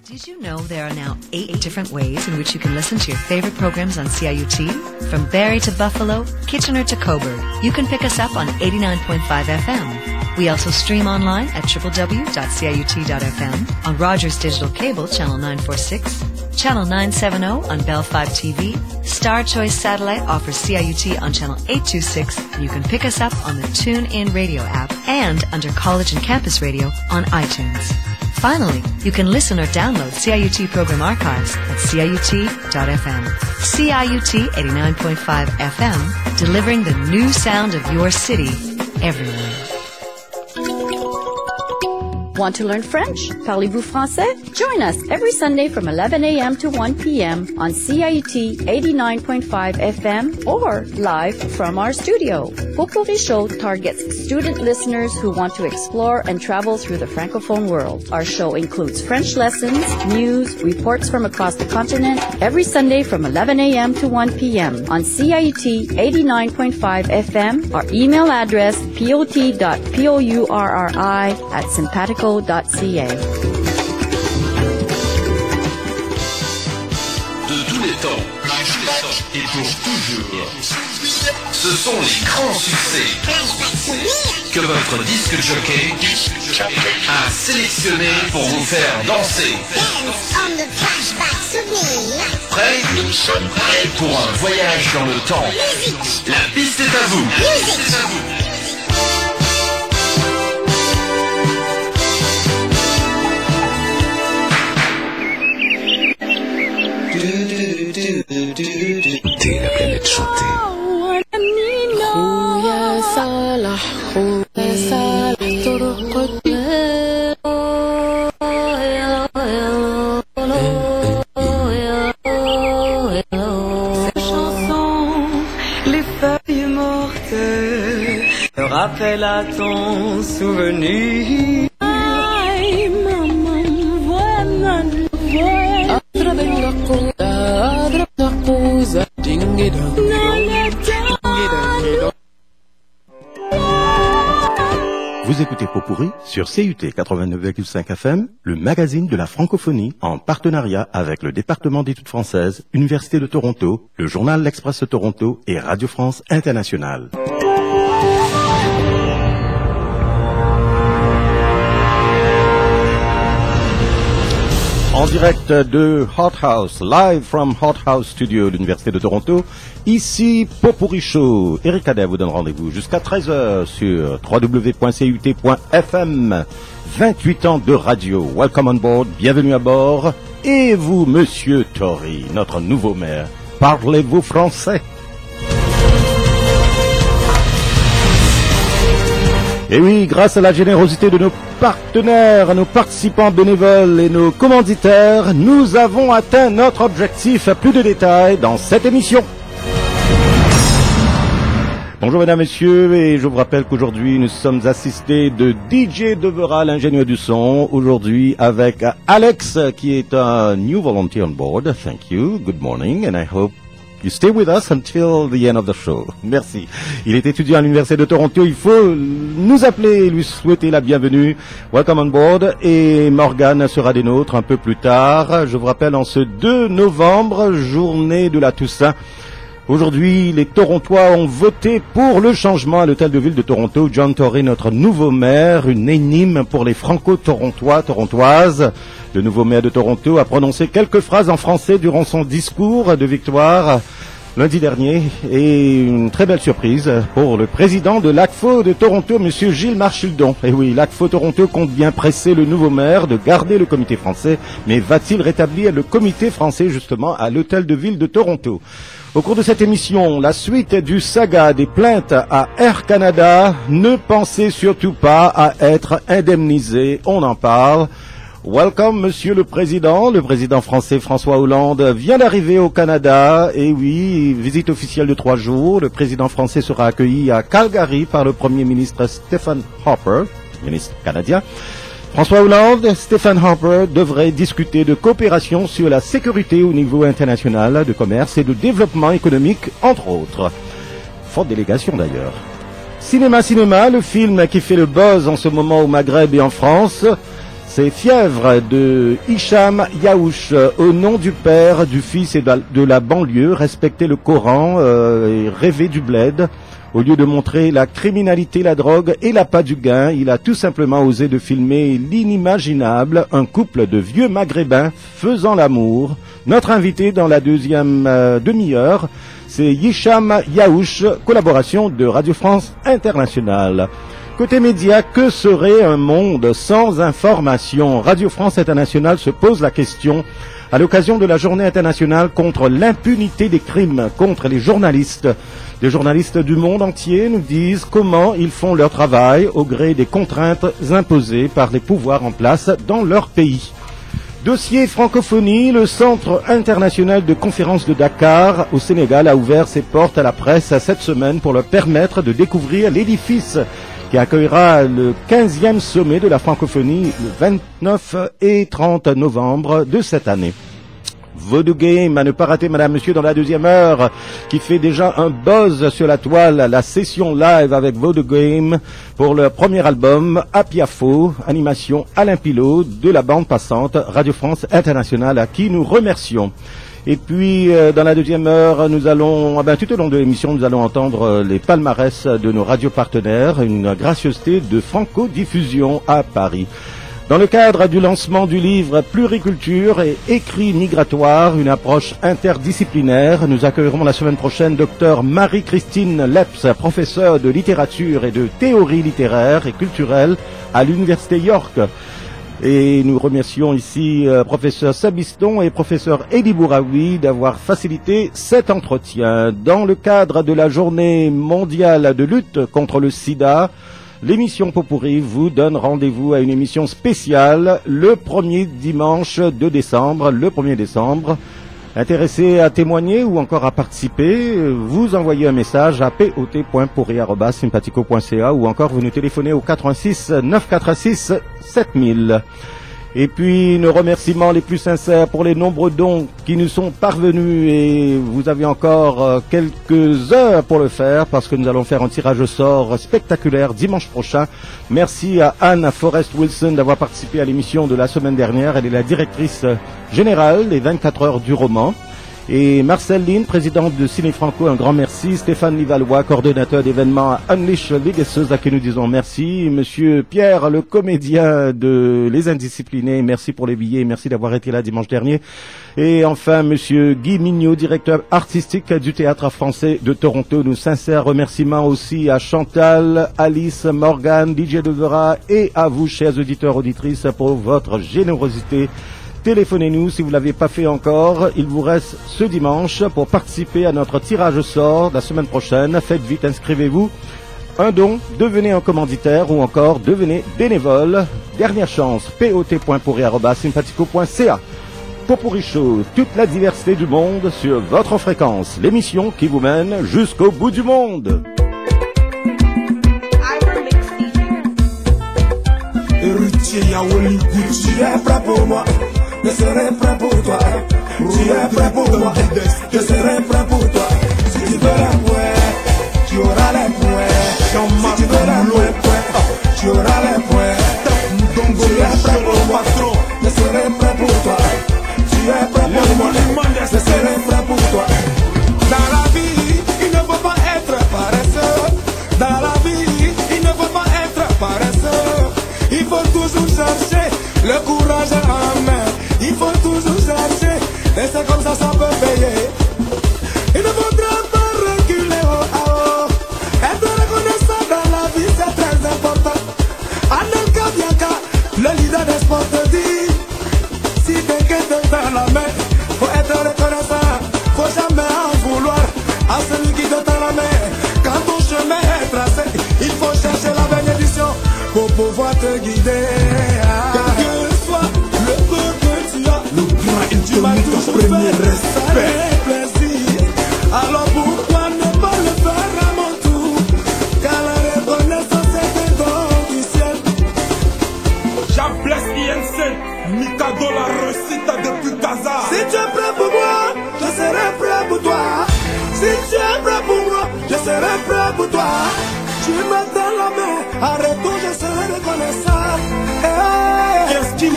Did you know there are now 8 different ways in which you can listen to your favorite programs on CIUT? From Barrie to Buffalo, Kitchener to Cobourg, you can pick us up on 89.5 FM. We also stream online at www.ciut.fm, on Rogers Digital Cable, Channel 946, Channel 970 on Bell 5 TV, Star Choice Satellite offers CIUT on Channel 826, and you can pick us up on the TuneIn Radio app and under College and Campus Radio on iTunes. Finally, you can listen or download CIUT program archives at ciut.fm. CIUT 89.5 FM, delivering the new sound of your city everywhere. Want to learn French? Parlez-vous français? Join us every Sunday from 11 a.m. to 1 p.m. on CIUT 89.5 FM or live from our studio. Potpourri Show targets student listeners who want to explore and travel through the Francophone world. Our show includes French lessons, news, reports from across the continent every Sunday from 11 a.m. to 1 p.m. on CIUT 89.5 FM. Our email address pot.pourri@simpatico.ca. De tous les temps, et pour toujours, ce sont les grands succès que votre disque jockey a sélectionné pour vous faire danser. Prêts? Nous sommes prêts pour un voyage dans le temps. La piste est à vous. Écoutez la planète chanter. Ces chansons, les feuilles mortes, me rappellent à ton souvenir. Vous écoutez Potpourri sur CIUT 89,5 FM, le magazine de la francophonie, en partenariat avec le département d'études françaises, Université de Toronto, le journal L'Express de Toronto et Radio France Internationale. En direct de Hot House, live from Hot House Studio de l'Université de Toronto, ici Potpourri Show. Eric Cadet vous donne rendez-vous jusqu'à 13h sur www.cut.fm. 28 ans de radio. Welcome on board, bienvenue à bord. Et vous, Monsieur Tory, notre nouveau maire, parlez-vous français? Et oui, grâce à la générosité de nos partenaires, nos participants bénévoles et nos commanditaires, nous avons atteint notre objectif. Plus de détails dans cette émission. Bonjour mesdames, messieurs, et je vous rappelle qu'aujourd'hui nous sommes assistés de DJ Devera, l'ingénieur du son, aujourd'hui avec Alex, qui est un new volunteer on board. Thank you, good morning, and I hope you stay with us until the end of the show. Merci. Il est étudiant à l'Université de Toronto. Il faut nous appeler et lui souhaiter la bienvenue. Welcome on board. Et Morgane sera des nôtres un peu plus tard. Je vous rappelle, en ce 2 novembre, journée de la Toussaint. Aujourd'hui, les Torontois ont voté pour le changement à l'hôtel de ville de Toronto. John Tory, notre nouveau maire, une énigme pour les franco-torontois, torontoises. Le nouveau maire de Toronto a prononcé quelques phrases en français durant son discours de victoire lundi dernier. Et une très belle surprise pour le président de l'ACFO de Toronto, M. Gilles Marchildon. Et oui, l'ACFO Toronto compte bien presser le nouveau maire de garder le comité français. Mais va-t-il rétablir le comité français justement à l'hôtel de ville de Toronto? Au cours de cette émission, la suite du saga des plaintes à Air Canada. Ne pensez surtout pas à être indemnisé. On en parle. Welcome, monsieur le président français François Hollande vient d'arriver au Canada. Et oui, visite officielle de 3 jours. Le président français sera accueilli à Calgary par le premier ministre Stephen Harper, ministre canadien. François Hollande, Stephen Harper devraient discuter de coopération sur la sécurité au niveau international, de commerce et de développement économique, entre autres. Forte délégation d'ailleurs. Cinéma, le film qui fait le buzz en ce moment au Maghreb et en France. C'est Fièvre de Hicham Yaouch. Au nom du Père, du Fils et de la banlieue, respecter le Coran et rêver du bled. Au lieu de montrer la criminalité, la drogue et l'appât du gain, il a tout simplement osé de filmer l'inimaginable, un couple de vieux maghrébins faisant l'amour. Notre invité dans la deuxième demi-heure, c'est Hicham Yaouch, collaboration de Radio France Internationale. Côté médias, que serait un monde sans information? Radio France Internationale se pose la question à l'occasion de la journée internationale contre l'impunité des crimes contre les journalistes. Les journalistes du monde entier nous disent comment ils font leur travail au gré des contraintes imposées par les pouvoirs en place dans leur pays. Dossier francophonie, le Centre international de conférences de Dakar au Sénégal a ouvert ses portes à la presse cette semaine pour leur permettre de découvrir l'édifice qui accueillera le 15e sommet de la francophonie le 29 et 30 novembre de cette année. Voodoo Game, à ne pas rater madame, monsieur, dans la deuxième heure, qui fait déjà un buzz sur la toile, la session live avec Voodoo Game pour le premier album, Apiafo, animation Alain Pilot de la bande passante Radio France Internationale, à qui nous remercions. Et puis, dans la deuxième heure, nous allons, tout au long de l'émission, nous allons entendre les palmarès de nos radios partenaires, une gracieuseté de Franco-diffusion à Paris. Dans le cadre du lancement du livre Pluriculture et écrit migratoire, une approche interdisciplinaire, nous accueillerons la semaine prochaine Dr Marie-Christine Leps, professeure de littérature et de théorie littéraire et culturelle à l'Université York. Et nous remercions ici professeur Sabiston et professeur Elie Bouraoui d'avoir facilité cet entretien. Dans le cadre de la journée mondiale de lutte contre le sida, l'émission Potpourri vous donne rendez-vous à une émission spéciale le 1er dimanche de décembre, le 1er décembre. Intéressé à témoigner ou encore à participer, vous envoyez un message à pot.pourri@sympathico.ca ou encore vous nous téléphonez au 86 946 7000. Et puis nos remerciements les plus sincères pour les nombreux dons qui nous sont parvenus, et vous avez encore quelques heures pour le faire parce que nous allons faire un tirage au sort spectaculaire dimanche prochain. Merci à Anne Forrest Wilson d'avoir participé à l'émission de la semaine dernière. Elle est la directrice générale des 24 heures du roman. Et Marcel Lynn, présidente de Ciné Franco, un grand merci. Stéphane Livalois, coordonnateur d'événements à Unleash Legacies, à qui nous disons merci. Monsieur Pierre, le comédien de Les Indisciplinés, merci pour les billets, merci d'avoir été là dimanche dernier. Et enfin, monsieur Guy Mignot, directeur artistique du Théâtre français de Toronto. Nos sincères remerciements aussi à Chantal, Alice, Morgane, DJ Devera et à vous, chers auditeurs, auditrices, pour votre générosité. Téléphonez-nous si vous ne l'avez pas fait encore. Il vous reste ce dimanche pour participer à notre tirage au sort de la semaine prochaine. Faites vite, inscrivez-vous. Un don, devenez un commanditaire ou encore devenez bénévole. Dernière chance, pot.pourri@sympathico.ca. Potpourri Show, toute la diversité du monde sur votre fréquence. L'émission qui vous mène jusqu'au bout du monde. Héritier Yaouli Gucci, tu es prêt pour moi, je serai prêt pour toi. Tu es prêt pour moi, je serai prêt pour toi. Si tu veux la pointe, tu auras les points. Si tu veux la pointe, tu auras les points. Tu es prêt pour moi, je serai prêt pour toi. Tu es prêt pour moi, je serai prêt pour toi. Dans la vie, il ne faut pas être paresseux. Dans la vie, il ne faut pas être paresseux. Il faut toujours chercher le courage en main. Il faut toujours chercher, et c'est comme ça peut payer. Il ne faudra pas reculer haut à haut. Être reconnaissant dans la vie, c'est très important. Anelka Bianca, le leader des sports te dit, si t'inquiète dans la main, faut être reconnaissant. Faut jamais en vouloir à celui qui te tend la main. Quand ton chemin est tracé, il faut chercher la bénédiction pour pouvoir te guider. Quel que soit le peu que tu as, le grand et tu m'as toujours premier respect. Plaisir. Alors pourquoi ne pas le faire à mon tour? Car la reconnaissance est un don du ciel. J'appelle INC, Mikado la recita depuis Gaza. Si tu es prêt pour moi, je serai prêt pour toi. Si tu es prêt pour moi, je serai prêt pour toi. Tu me donnes la main, arrête tout, je serai reconnaissant. Qu'est-ce qu'il y a?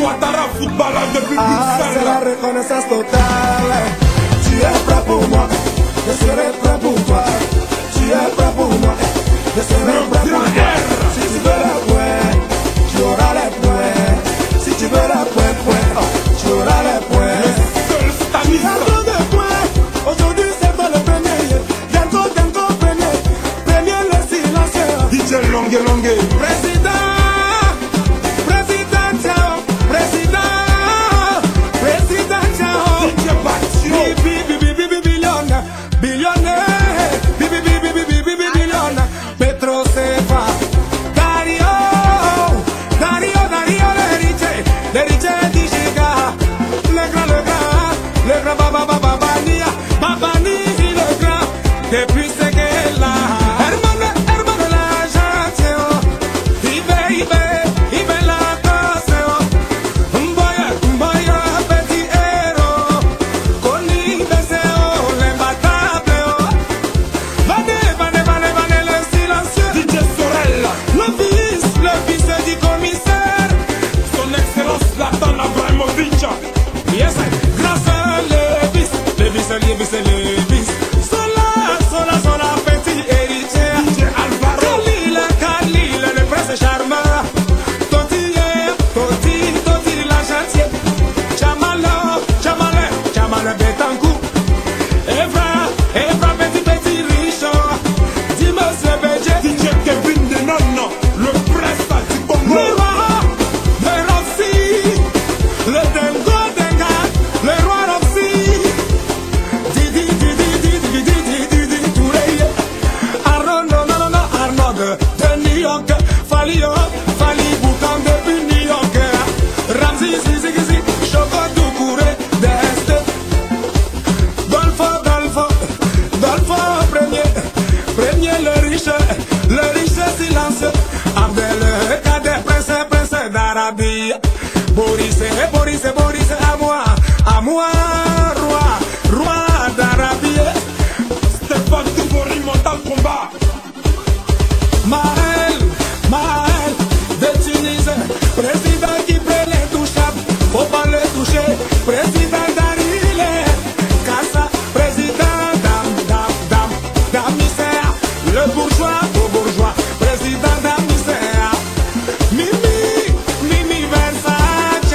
Ouattara, footballeur depuis Bruxelles. C'est la reconnaissance totale. Tu es prêt pour moi, je serai prêt pour toi. Tu es prêt pour moi, je serai prêt pour toi. Si tu veux la pointe, tu auras les points. Si tu veux la pointe, tu auras les points. Le seul stamina. De points. Aujourd'hui c'est toi le premier. Dengo premier. Premier le silencieux. DJ Longue. Président. Depuis ce qu'elle a, hermano la gente, ibe la cosa, mboya petit héros, con il deseo l'imbattable, vane le silencieux, DJ Sorel, le fils du commissaire, son excellence Zlatan Ibrahimovic, yes, grâce à Levis, Sola, petit héritier. DJ Alvaro. Kalila, le prince charmant. Toti la chantier. Chamale, Betancourt. Evra, petit riche. Dis-moi ce budget. DJ Kevin Denon, le prince du Congo. Le roi Roxy. Le Denga, le roi Roxy. De New York, Fali Boucan depuis New York, Ramzi, Zizi, Choco Doucouré, Deste, Dolfo, premier le riche silence, Abdel, Kader, prince d'Arabie, Boris, à moi, roi d'Arabie, Stéphane Toubori, Mortal Kombat. Maël, de Tunis, président qui prend l'intouchable, faut pas le toucher, président d'Arile, Kassa, président d'Amisère, le bourgeois au bourgeois, président d'Amisère, Mimi Versace,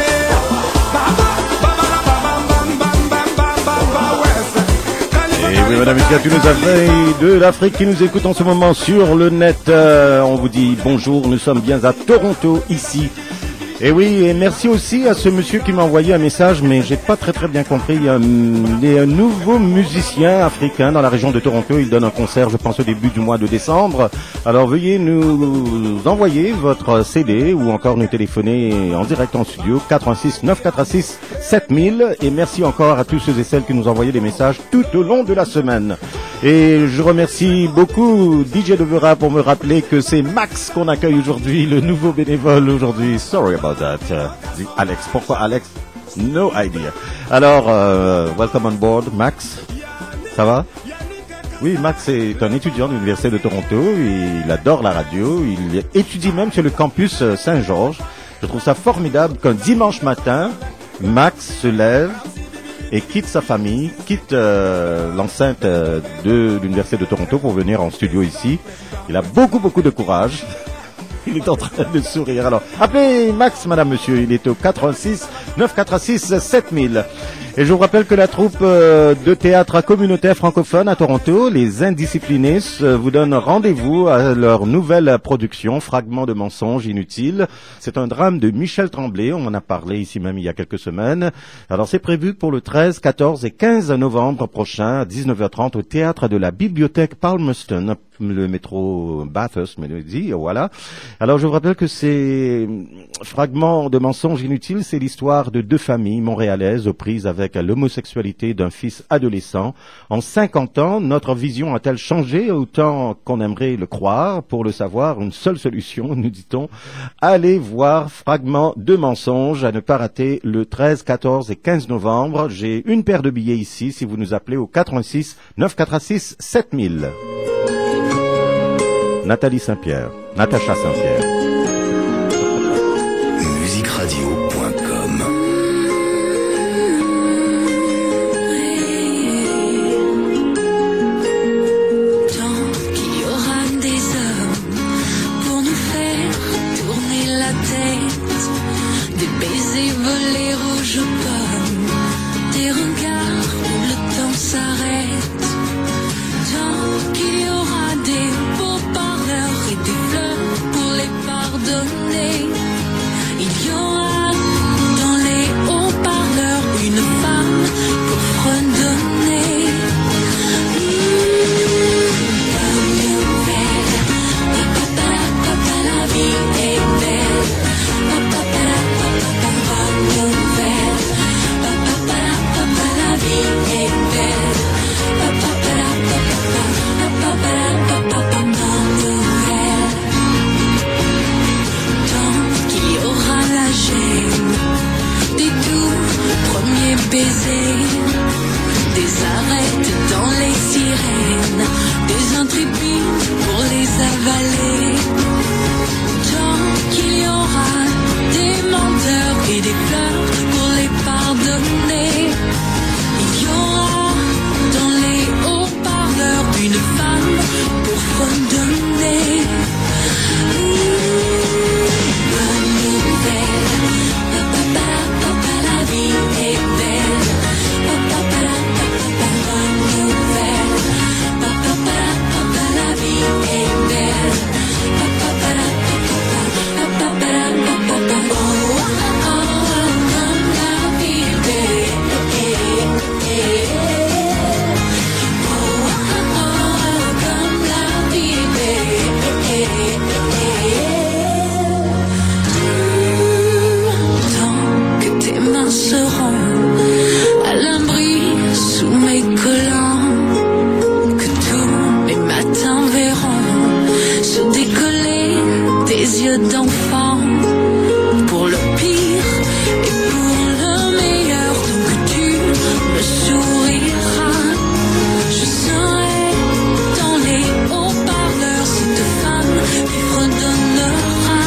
Et oui, madame et tous nos amis de l'Afrique qui nous écoutent en ce moment sur le net, on vous dit bonjour, nous sommes bien à Toronto, ici. Et oui, et merci aussi à ce monsieur qui m'a envoyé un message, mais j'ai pas très bien compris. Il y a un nouveau musicien africain dans la région de Toronto. Il donne un concert, je pense, au début du mois de décembre. Alors veuillez nous envoyer votre CD ou encore nous téléphoner en direct en studio 86 946 7000. Et merci encore à tous ceux et celles qui nous envoyaient des messages tout au long de la semaine. Et je remercie beaucoup DJ Devera pour me rappeler que c'est Max qu'on accueille aujourd'hui, le nouveau bénévole aujourd'hui. Sorry about that. Dit Alex. Pourquoi Alex? No idea. Alors, welcome on board, Max. Ça va? Oui, Max est un étudiant de l'Université de Toronto. Il adore la radio. Il étudie même sur le campus Saint-Georges. Je trouve ça formidable qu'un dimanche matin, Max se lève et quitte sa famille, quitte l'enceinte de l'Université de Toronto pour venir en studio ici. Il a beaucoup de courage. Il est en train de sourire. Alors, appelez Max, madame, monsieur. Il est au 86 946 7000. Et je vous rappelle que la troupe de théâtre communautaire francophone à Toronto, les Indisciplinés, vous donne rendez-vous à leur nouvelle production, Fragments de mensonges inutiles. C'est un drame de Michel Tremblay, on en a parlé ici même il y a quelques semaines. Alors c'est prévu pour le 13, 14 et 15 novembre prochain à 19h30 au théâtre de la bibliothèque Palmerston, le métro Bathurst, me le dit, voilà. Alors je vous rappelle que ces Fragments de mensonges inutiles, c'est l'histoire de deux familles montréalaises aux prises avec l'homosexualité d'un fils adolescent. En 50 ans, notre vision a-t-elle changé autant qu'on aimerait le croire? Pour le savoir, une seule solution, nous dit-on. Allez voir Fragments de mensonges à ne pas rater le 13, 14 et 15 novembre. J'ai une paire de billets ici si vous nous appelez au 86 946 7000. Nathalie Saint-Pierre, Natacha Saint-Pierre. Musicradio.com baisers, des arêtes dans les sirènes, des intrépides pour les avaler. Tant qu'il y aura des menteurs et des fleurs pour les pardonner. Il y aura dans les haut-parleurs une femme pour fredonner. Bonne nouvelle, papa, la vie est belle. Bonne nouvelle, papa, la vie est belle. Seront à l'abri sous mes collants, que tous les matins verront se décoller des yeux d'enfant, pour le pire et pour le meilleur, tant que tu me souriras. Je serai dans les haut-parleurs cette femme qui fredonnera.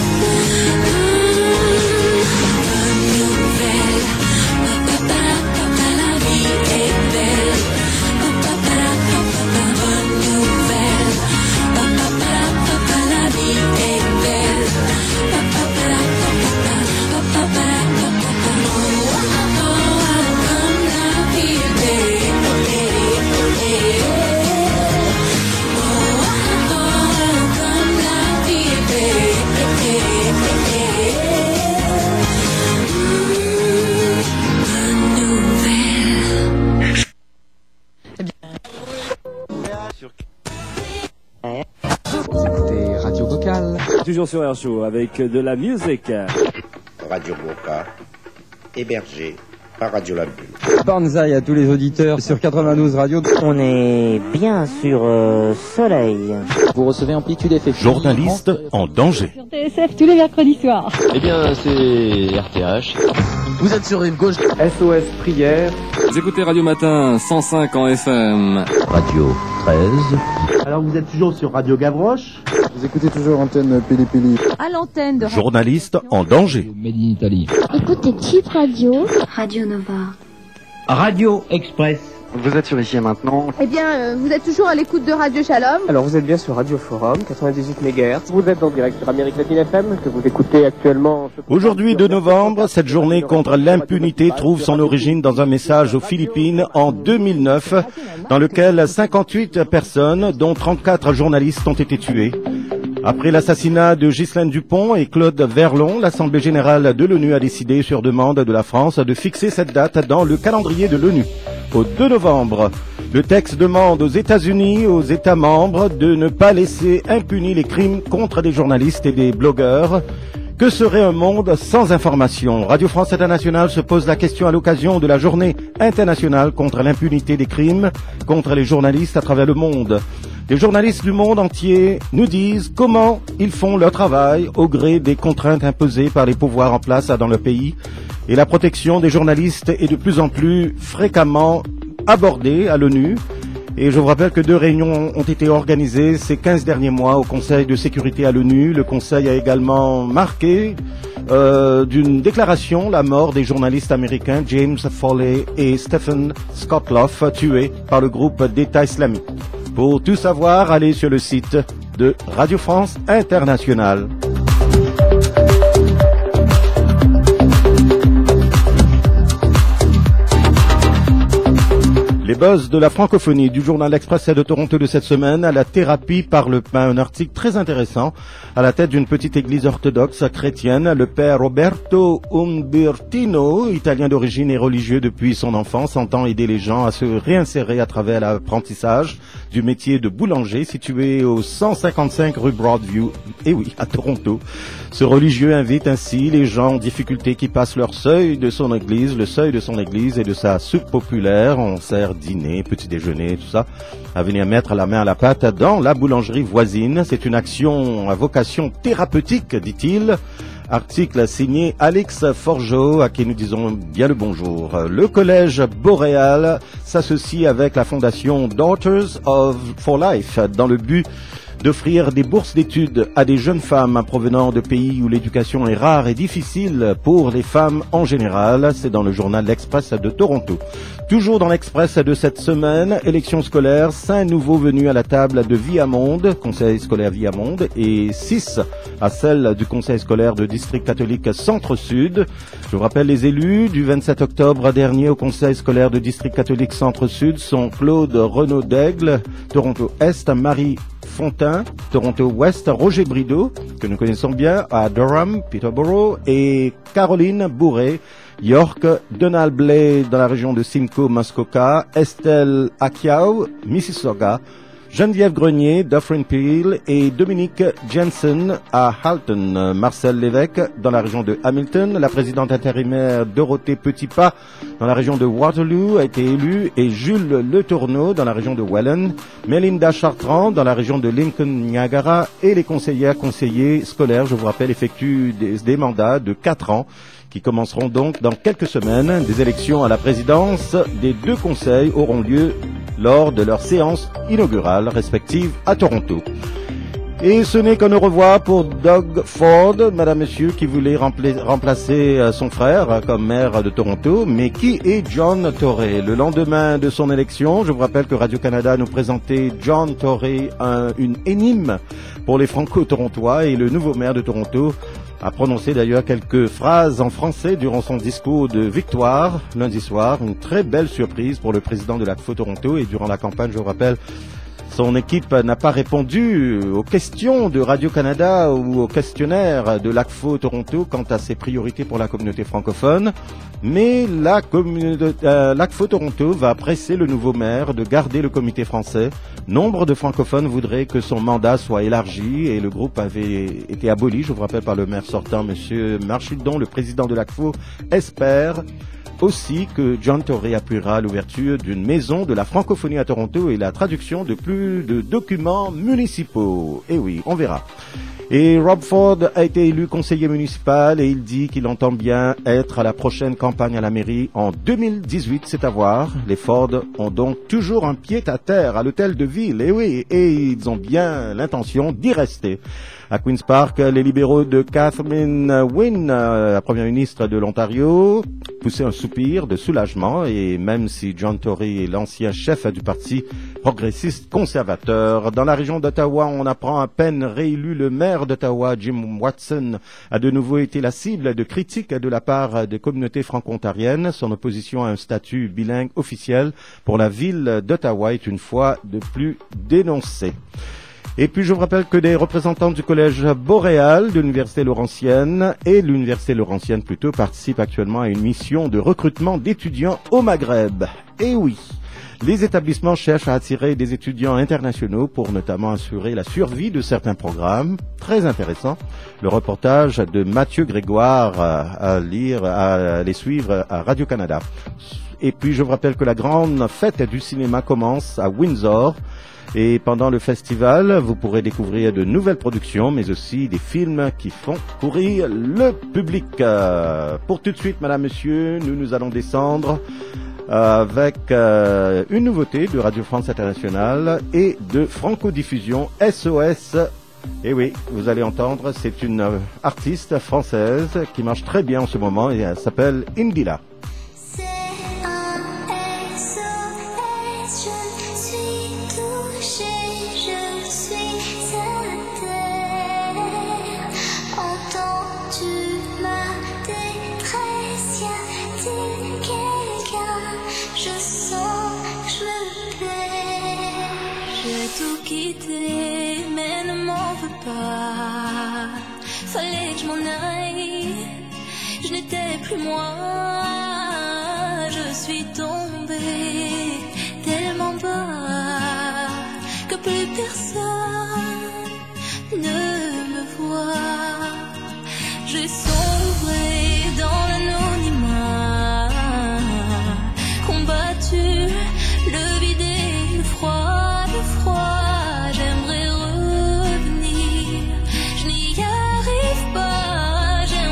Toujours sur Air Show avec de la musique. Radio Boca, hébergé par Radio La Bulle. Banzai à tous les auditeurs sur 92 Radio. On est bien sur Soleil. Vous recevez Amplitude FM. Journaliste en danger. Sur TSF tous les mercredis soirs. Eh bien, c'est RTH. Vous êtes sur Rive Gauche. SOS Prière. Vous écoutez Radio Matin 105 en FM. Radio 13. Alors vous êtes toujours sur Radio Gavroche. Vous écoutez toujours Antenne Pili Pili. À l'antenne de Journaliste en danger. Made in Italy. Écoutez Type Radio. Radio Nova. Radio Express. Vous êtes sur Ici et Maintenant. Eh bien, vous êtes toujours à l'écoute de Radio Shalom. Alors vous êtes bien sur Radio Forum, 98 MHz. Vous êtes en direct sur Amérique Latine FM, que vous écoutez actuellement. Aujourd'hui 2 novembre, cette journée contre l'impunité trouve son origine dans un message aux Philippines en 2009, dans lequel 58 personnes, dont 34 journalistes, ont été tuées. Après l'assassinat de Ghislaine Dupont et Claude Verlon, l'Assemblée générale de l'ONU a décidé, sur demande de la France, de fixer cette date dans le calendrier de l'ONU. Au 2 novembre, le texte demande aux États-Unis, aux États membres, de ne pas laisser impunis les crimes contre des journalistes et des blogueurs. Que serait un monde sans information? Radio France Internationale se pose la question à l'occasion de la journée internationale contre l'impunité des crimes contre les journalistes à travers le monde. Les journalistes du monde entier nous disent comment ils font leur travail au gré des contraintes imposées par les pouvoirs en place dans le pays. Et la protection des journalistes est de plus en plus fréquemment abordée à l'ONU. Et je vous rappelle que 2 réunions ont été organisées ces 15 derniers mois au Conseil de sécurité à l'ONU. Le Conseil a également marqué d'une déclaration la mort des journalistes américains James Foley et Stephen Skotloff, tués par le groupe d'État islamique. Pour tout savoir, allez sur le site de Radio France Internationale. Les buzz de la francophonie du journal L'Express de Toronto de cette semaine, la thérapie par le pain, un article très intéressant à la tête d'une petite église orthodoxe chrétienne. Le père Roberto Umbertino, italien d'origine et religieux depuis son enfance, entend aider les gens à se réinsérer à travers l'apprentissage du métier de boulanger situé au 155 rue Broadview, et oui, à Toronto. Ce religieux invite ainsi les gens en difficulté qui passent leur seuil de son église, le seuil de son église et de sa soupe populaire. On sert dîner, petit déjeuner, tout ça, à venir mettre la main à la pâte dans la boulangerie voisine. C'est une action à vocation thérapeutique, dit-il. Article signé Alex Forgeau, à qui nous disons bien le bonjour. Le collège Boréal s'associe avec la fondation Daughters for Life dans le but d'offrir des bourses d'études à des jeunes femmes provenant de pays où l'éducation est rare et difficile pour les femmes en général. C'est dans le journal L'Express de Toronto. Toujours dans l'Express de cette semaine, élection scolaire, 5 nouveaux venus à la table de Viamonde, conseil scolaire Viamonde, et 6 à celle du conseil scolaire de district catholique Centre-Sud. Je vous rappelle, les élus du 27 octobre dernier au conseil scolaire de district catholique Centre-Sud sont Claude Renaud d'Aigle, Toronto Est, Marie Fontaine, Toronto Ouest, Roger Brideau, que nous connaissons bien, à Durham, Peterborough, et Caroline Bourré, York, Donald Blay dans la région de Simcoe, Muskoka, Estelle Akiao, Mississauga, Geneviève Grenier, Dufferin Peel et Dominique Jensen à Halton. Marcel Lévesque dans la région de Hamilton. La présidente intérimaire Dorothée Petitpas dans la région de Waterloo a été élue et Jules Le Tourneau dans la région de Welland. Melinda Chartrand dans la région de Lincoln-Niagara et les conseillers scolaires, je vous rappelle, effectuent des mandats de 4 ans qui commenceront donc dans quelques semaines. Des élections à la présidence des 2 conseils auront lieu lors de leurs séances inaugurales respectives à Toronto. Et ce n'est qu'un au revoir pour Doug Ford, madame, monsieur, qui voulait remplacer son frère comme maire de Toronto. Mais qui est John Tory? Le lendemain de son élection, je vous rappelle que Radio-Canada nous présentait John Tory, une énigme pour les Franco-Torontois, et le nouveau maire de Toronto a prononcé d'ailleurs quelques phrases en français durant son discours de victoire lundi soir. Une très belle surprise pour le président de l'ACFO Toronto, et durant la campagne, je vous rappelle, son équipe n'a pas répondu aux questions de Radio-Canada ou aux questionnaires de l'ACFO Toronto quant à ses priorités pour la communauté francophone. Mais l'ACFO Toronto va presser le nouveau maire de garder le comité français. Nombre de francophones voudraient que son mandat soit élargi et le groupe avait été aboli, je vous rappelle, par le maire sortant, M. Marchildon. Le président de l'ACFO espère aussi que John Tory appuiera l'ouverture d'une maison de la francophonie à Toronto et la traduction de plus de documents municipaux. Et oui, on verra. Et Rob Ford a été élu conseiller municipal et il dit qu'il entend bien être à la prochaine campagne à la mairie en 2018, c'est à voir. Les Ford ont donc toujours un pied à terre à l'hôtel de ville, et oui, et ils ont bien l'intention d'y rester. À Queen's Park, les libéraux de Catherine Wynne, la première ministre de l'Ontario, poussaient un soupir de soulagement, et même si John Tory est l'ancien chef du parti progressiste conservateur. Dans la région d'Ottawa, on apprend à peine réélu, le maire d'Ottawa, Jim Watson, a de nouveau été la cible de critiques de la part des communautés franco-ontariennes. Son opposition à un statut bilingue officiel pour la ville d'Ottawa est une fois de plus dénoncée. Et puis je vous rappelle que des représentants du collège Boréal de l'Université Laurentienne et l'Université Laurentienne plutôt participent actuellement à une mission de recrutement d'étudiants au Maghreb. Et oui, les établissements cherchent à attirer des étudiants internationaux pour notamment assurer la survie de certains programmes. Très intéressant. Le reportage de Mathieu Grégoire à les suivre à Radio-Canada. Et puis je vous rappelle que la grande fête du cinéma commence à Windsor. Et pendant le festival, vous pourrez découvrir de nouvelles productions, mais aussi des films qui font courir le public. Pour tout de suite, madame, monsieur, nous allons descendre avec une nouveauté de Radio France Internationale et de Franco-Diffusion SOS. Et oui, vous allez entendre, c'est une artiste française qui marche très bien en ce moment et elle s'appelle Indila. Mais ne m'en veux pas, fallait que je m'en aille, je n'étais plus moi, je suis tombée tellement bas que plus personne ne me voit, j'ai sombré dans l'anonymat, combattu le vide et le froid. J'aimerais revenir, je n'y arrive pas, j'aimerais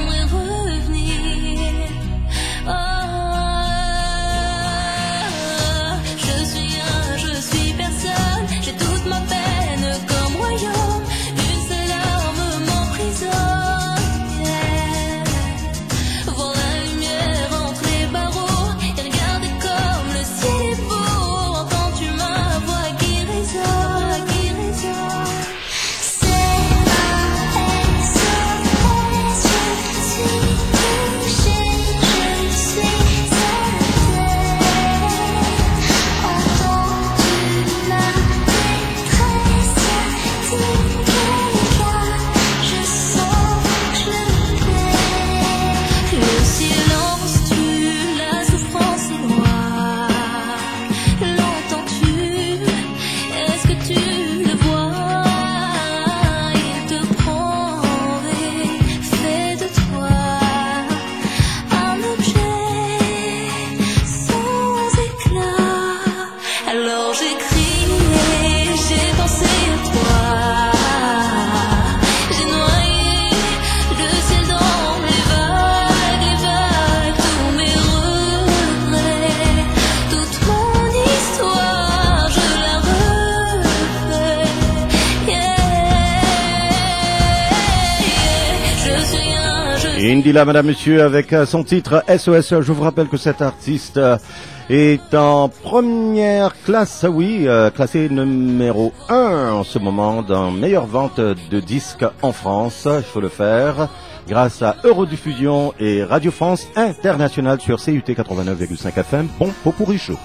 Indila, madame, monsieur, avec son titre SOS. Je vous rappelle que cet artiste est en première classe, oui, classé numéro 1 en ce moment dans meilleure vente de disques en France. Il faut le faire grâce à Eurodiffusion et Radio France Internationale sur CUT 89,5 FM. Bon, Popurri Show.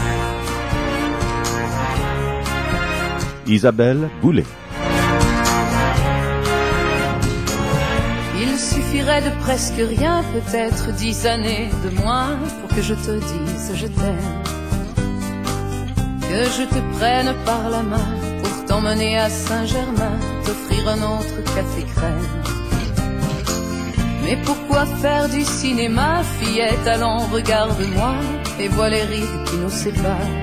Isabelle Boulet. Il suffirait de presque rien, peut-être 10 années de moins, pour que je te dise je t'aime. Que je te prenne par la main pour t'emmener à Saint-Germain, t'offrir un autre café crème. Mais pourquoi faire du cinéma, fillette, allons regarde-moi et vois les rides qui nous séparent.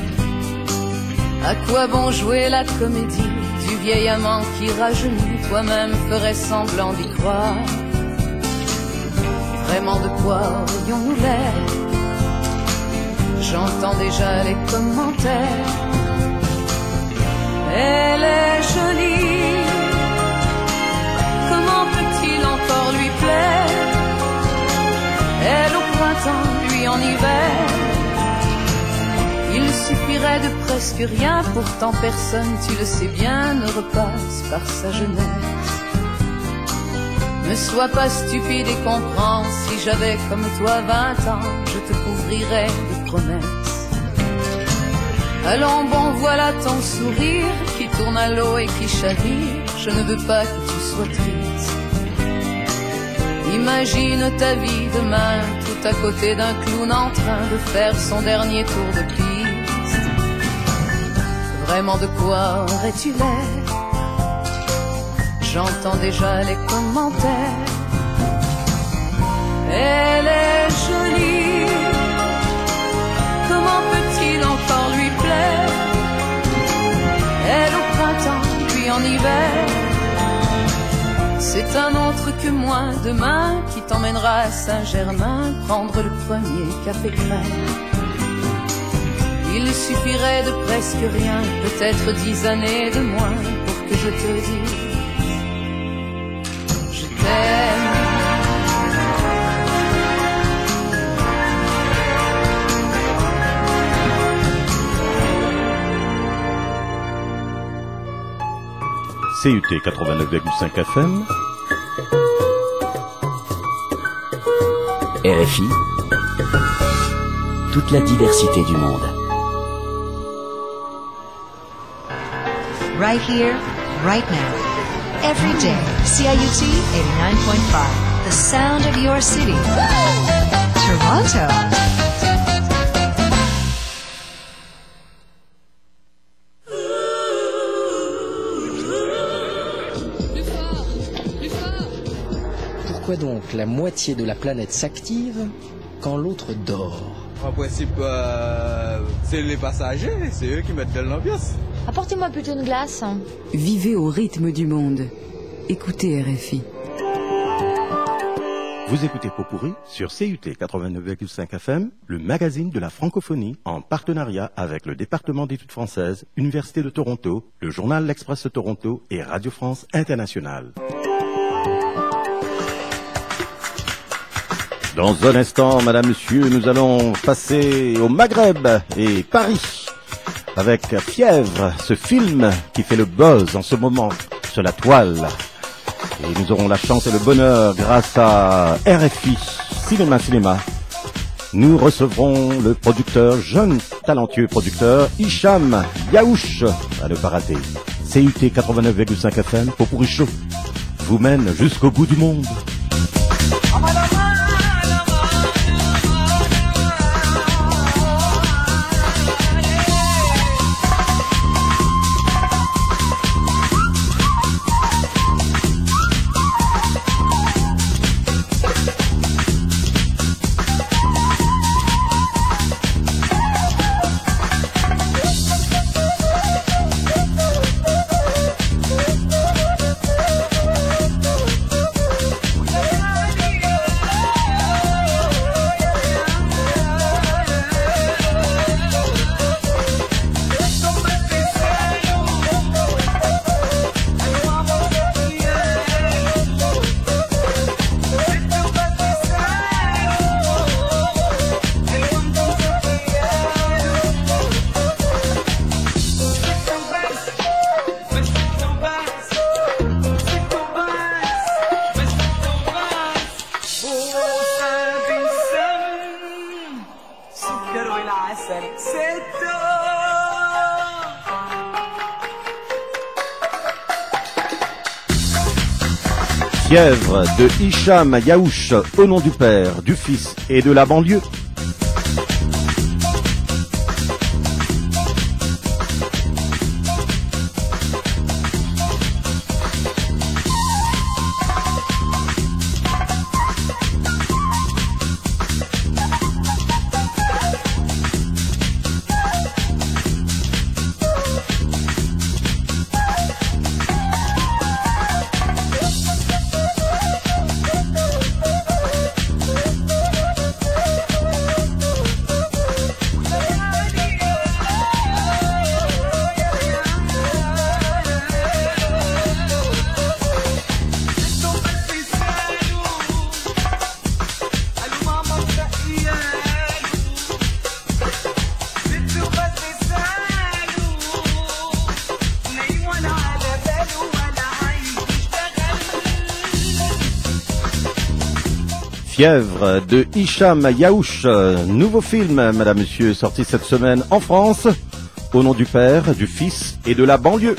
À quoi bon jouer la comédie du vieil amant qui rajeunit, toi-même ferais semblant d'y croire. Vraiment de quoi aurions-nous l'air? J'entends déjà les commentaires. Elle est jolie, comment peut-il encore lui plaire? Elle au printemps, lui en hiver. Il suffirait de presque rien, pourtant personne, tu le sais bien, ne repasse par sa jeunesse. Ne sois pas stupide et comprends, si j'avais comme toi 20 ans, je te couvrirais de promesses. Allons bon, voilà ton sourire qui tourne à l'eau et qui chavire, je ne veux pas que tu sois triste. Imagine ta vie demain, tout à côté d'un clown en train de faire son dernier tour de piste. Vraiment de quoi aurais-tu l'air? J'entends déjà les commentaires. Elle est jolie, comment peut-il encore lui plaire? Elle au printemps, lui en hiver. C'est un autre que moi demain qui t'emmènera à Saint-Germain prendre le premier café crème. Il suffirait de presque rien, peut-être 10 années de moins pour que je te dise je t'aime. CUT 89,5 FM. RFI. Toute la diversité du monde. Right here, right now. Every day, CIUT 89.5. The sound of your city. Toronto. Pourquoi donc la moitié de la planète s'active quand l'autre dort? En principe, c'est les passagers, c'est eux qui mettent de l'ambiance. Apportez-moi plutôt une glace. Vivez au rythme du monde. Écoutez RFI. Vous écoutez Popurri sur CUT 89,5 FM, le magazine de la francophonie, en partenariat avec le département d'études françaises, Université de Toronto, le journal L'Express de Toronto et Radio France Internationale. Dans un instant, madame, monsieur, nous allons passer au Maghreb et Paris avec Fièvre, ce film qui fait le buzz en ce moment sur la toile. Et nous aurons la chance et le bonheur, grâce à RFI, Cinéma. Nous recevrons le producteur, jeune, talentueux producteur, Hicham Yaouch, à ne pas rater. CUT 89,5 FM, Popurri Show, vous mène jusqu'au bout du monde. السكر والعسل ستو. Fièvre de Hicham Yaouch, au nom du Père, du Fils et de la banlieue. Fièvre de Hicham Yaouch, nouveau film, madame, monsieur, sorti cette semaine en France, au nom du Père, du Fils et de la banlieue.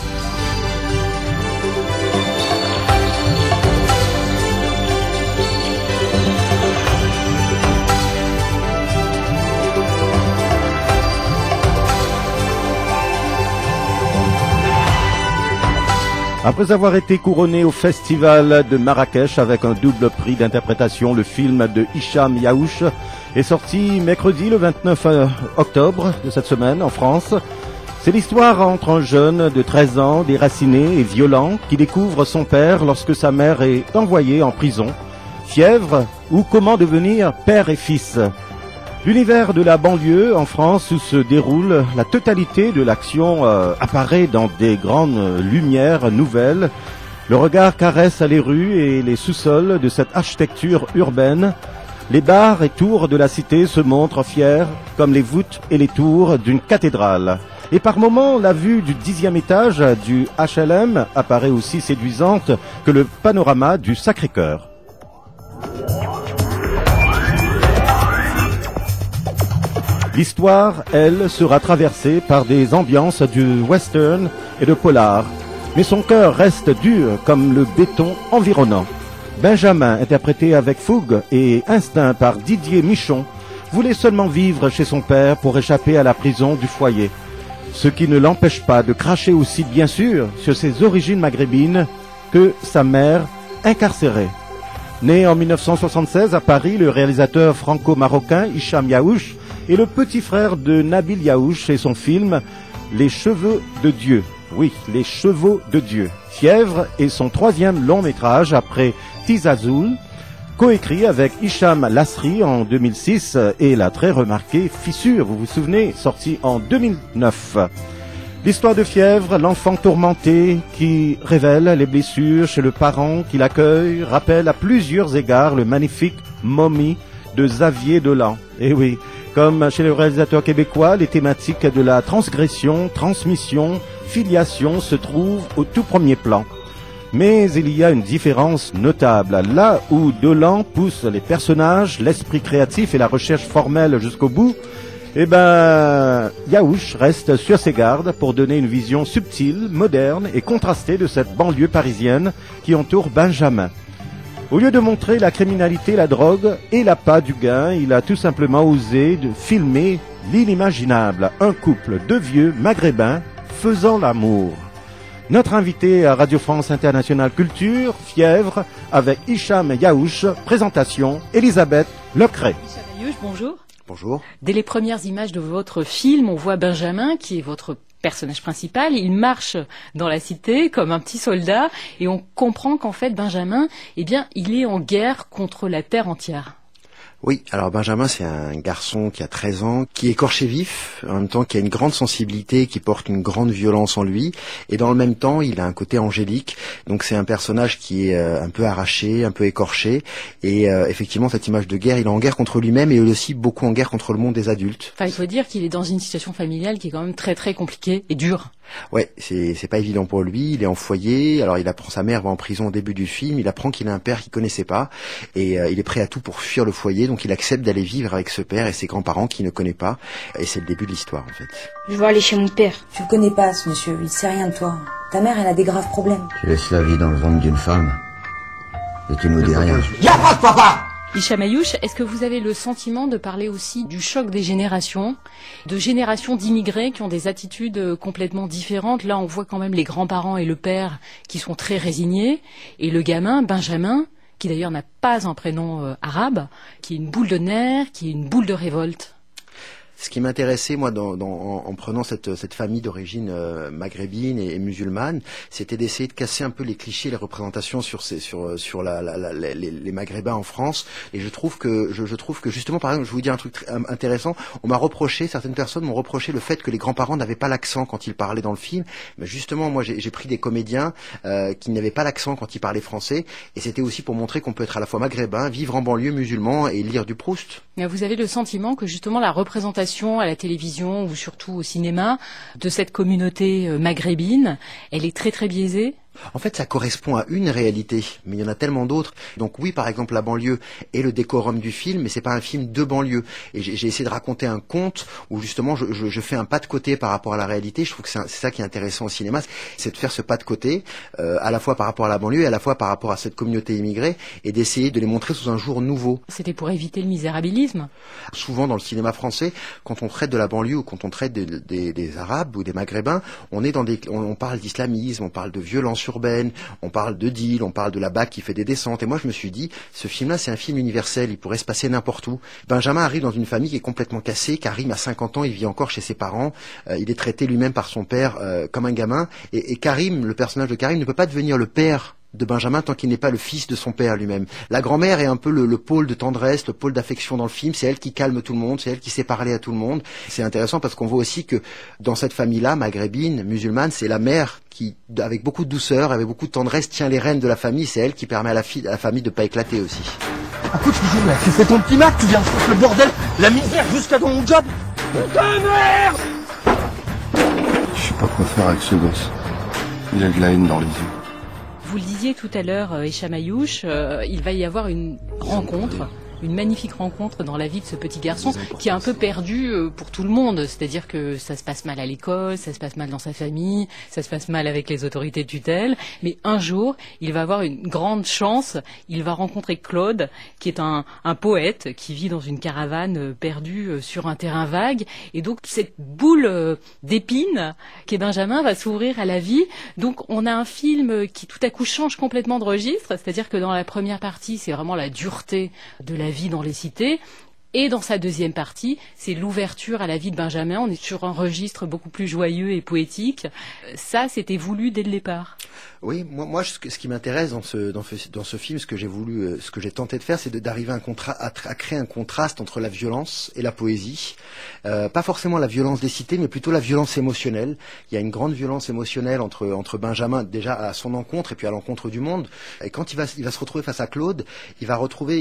Après avoir été couronné au festival de Marrakech avec un double prix d'interprétation, le film de Hicham Yaouch est sorti mercredi le 29 octobre de cette semaine en France. C'est l'histoire entre un jeune de 13 ans, déraciné et violent, qui découvre son père lorsque sa mère est envoyée en prison. Fièvre ou comment devenir père et fils. L'univers de la banlieue en France où se déroule la totalité de l'action apparaît dans des grandes lumières nouvelles. Le regard caresse les rues et les sous-sols de cette architecture urbaine. Les bars et tours de la cité se montrent fiers comme les voûtes et les tours d'une cathédrale. Et par moments, la vue du 10e étage du HLM apparaît aussi séduisante que le panorama du Sacré-Cœur. L'histoire, elle, sera traversée par des ambiances du western et de polar. Mais son cœur reste dur comme le béton environnant. Benjamin, interprété avec fougue et instinct par Didier Michon, voulait seulement vivre chez son père pour échapper à la prison du foyer. Ce qui ne l'empêche pas de cracher aussi, bien sûr, sur ses origines maghrébines que sa mère incarcérée. Né en 1976 à Paris, le réalisateur franco-marocain Hicham Yaouch est le petit frère de Nabil Yaouch et son film Les Cheveux de Dieu. Oui, Les Chevaux de Dieu. Fièvre est son 3e long métrage après Tizazoul, coécrit avec Hicham Lasri en 2006 et la très remarquée Fissure, vous vous souvenez, sorti en 2009. L'histoire de Fièvre, l'enfant tourmenté qui révèle les blessures chez le parent qui l'accueille, rappelle à plusieurs égards le magnifique Momie de Xavier Dolan. Et oui, comme chez le réalisateur québécois, les thématiques de la transgression, transmission, filiation se trouvent au tout premier plan. Mais il y a une différence notable. Là où Dolan pousse les personnages, l'esprit créatif et la recherche formelle jusqu'au bout, Yaouch reste sur ses gardes pour donner une vision subtile, moderne et contrastée de cette banlieue parisienne qui entoure Benjamin. Au lieu de montrer la criminalité, la drogue et l'appât du gain, il a tout simplement osé de filmer l'inimaginable, un couple de vieux maghrébins faisant l'amour. Notre invité à Radio France Internationale Culture, Fièvre, avec Hicham Yaouch, présentation Elisabeth Lecret. Hicham Yaouch, bonjour. Bonjour. Dès les premières images de votre film, on voit Benjamin, qui est votre personnage principal. Il marche dans la cité comme un petit soldat et on comprend qu'en fait, Benjamin, il est en guerre contre la terre entière. Oui, alors Benjamin, c'est un garçon qui a 13 ans, qui est écorché vif, en même temps qui a une grande sensibilité, qui porte une grande violence en lui, et dans le même temps, il a un côté angélique, donc c'est un personnage qui est un peu arraché, un peu écorché, et effectivement, cette image de guerre, il est en guerre contre lui-même, et aussi beaucoup en guerre contre le monde des adultes. Enfin, il faut dire qu'il est dans une situation familiale qui est quand même très très compliquée et dure. Ouais, c'est pas évident pour lui. Il est en foyer. Alors il apprend, sa mère va en prison au début du film. Il apprend qu'il a un père qu'il connaissait pas et il est prêt à tout pour fuir le foyer. Donc il accepte d'aller vivre avec ce père et ses grands-parents qu'il ne connaît pas. Et c'est le début de l'histoire en fait. Je veux aller chez mon père. Tu le connais pas, ce monsieur. Il sait rien de toi. Ta mère, elle a des graves problèmes. Tu laisses la vie dans le ventre d'une femme et tu nous dis rien. Y'a pas de papa! Hicham Ayouch, est-ce que vous avez le sentiment de parler aussi du choc des générations, de générations d'immigrés qui ont des attitudes complètement différentes? Là, on voit quand même les grands-parents et le père qui sont très résignés, et le gamin, Benjamin, qui d'ailleurs n'a pas un prénom arabe, qui est une boule de nerfs, qui est une boule de révolte. Ce qui m'intéressait, moi, en prenant cette famille d'origine maghrébine et musulmane, c'était d'essayer de casser un peu les clichés, les représentations sur les Maghrébins en France. Et je trouve que justement, par exemple, je vais vous dire un truc intéressant. Certaines personnes m'ont reproché le fait que les grands-parents n'avaient pas l'accent quand ils parlaient dans le film. Mais justement, moi, j'ai pris des comédiens qui n'avaient pas l'accent quand ils parlaient français. Et c'était aussi pour montrer qu'on peut être à la fois maghrébin, vivre en banlieue musulman et lire du Proust. Mais vous avez le sentiment que justement la représentation à la télévision ou surtout au cinéma de cette communauté maghrébine, elle est très très biaisée? En fait, ça correspond à une réalité, mais il y en a tellement d'autres. Donc oui, par exemple, la banlieue est le décorum du film, mais c'est pas un film de banlieue. Et j'ai essayé de raconter un conte où justement je fais un pas de côté par rapport à la réalité. Je trouve que c'est ça qui est intéressant au cinéma, c'est de faire ce pas de côté, à la fois par rapport à la banlieue et à la fois par rapport à cette communauté immigrée, et d'essayer de les montrer sous un jour nouveau. C'était pour éviter le misérabilisme. Souvent dans le cinéma français, quand on traite de la banlieue ou quand on traite des Arabes ou des Maghrébins, on parle d'islamisme, on parle de violence urbaine, on parle de deal, on parle de la BAC qui fait des descentes. Et moi, je me suis dit, ce film-là, c'est un film universel, il pourrait se passer n'importe où. Benjamin arrive dans une famille qui est complètement cassée. Karim a 50 ans, il vit encore chez ses parents. Il est traité lui-même par son père comme un gamin. Et Karim, le personnage de Karim, ne peut pas devenir le père de Benjamin tant qu'il n'est pas le fils de son père lui-même. La grand-mère est un peu le pôle de tendresse, le pôle d'affection dans le film. C'est elle qui calme tout le monde, c'est elle qui sait parler à tout le monde. C'est intéressant parce qu'on voit aussi que dans cette famille-là, maghrébine, musulmane, c'est la mère qui, avec beaucoup de douceur, avec beaucoup de tendresse, tient les rênes de la famille. C'est elle qui permet à la famille de pas éclater aussi. Écoute, tu fais ton petit Mac, tu viens de foutre le bordel, la misère jusqu'à dans mon job. Putain de merde! Je sais pas quoi faire avec ce gosse. Il a de la haine dans les yeux. Vous le disiez tout à l'heure, Hicham Ayouch, il va y avoir une rencontre, une magnifique rencontre dans la vie de ce petit garçon qui est un peu perdu pour tout le monde. C'est-à-dire que ça se passe mal à l'école, ça se passe mal dans sa famille, ça se passe mal avec les autorités de tutelle. Mais un jour, il va avoir une grande chance. Il va rencontrer Claude, qui est un poète qui vit dans une caravane perdue sur un terrain vague. Et donc, cette boule d'épines qu'est Benjamin va s'ouvrir à la vie. Donc, on a un film qui tout à coup change complètement de registre. C'est-à-dire que dans la première partie, c'est vraiment la dureté de la vie dans les cités. Et dans sa deuxième partie, c'est l'ouverture à la vie de Benjamin. On est sur un registre beaucoup plus joyeux et poétique. Ça, c'était voulu dès le départ. Oui, moi, ce qui m'intéresse dans ce film, ce que j'ai tenté de faire, c'est d'arriver à créer un contraste entre la violence et la poésie. Pas forcément la violence des cités, mais plutôt la violence émotionnelle. Il y a une grande violence émotionnelle entre Benjamin, déjà à son encontre et puis à l'encontre du monde. Et quand il va se retrouver face à Claude, il va retrouver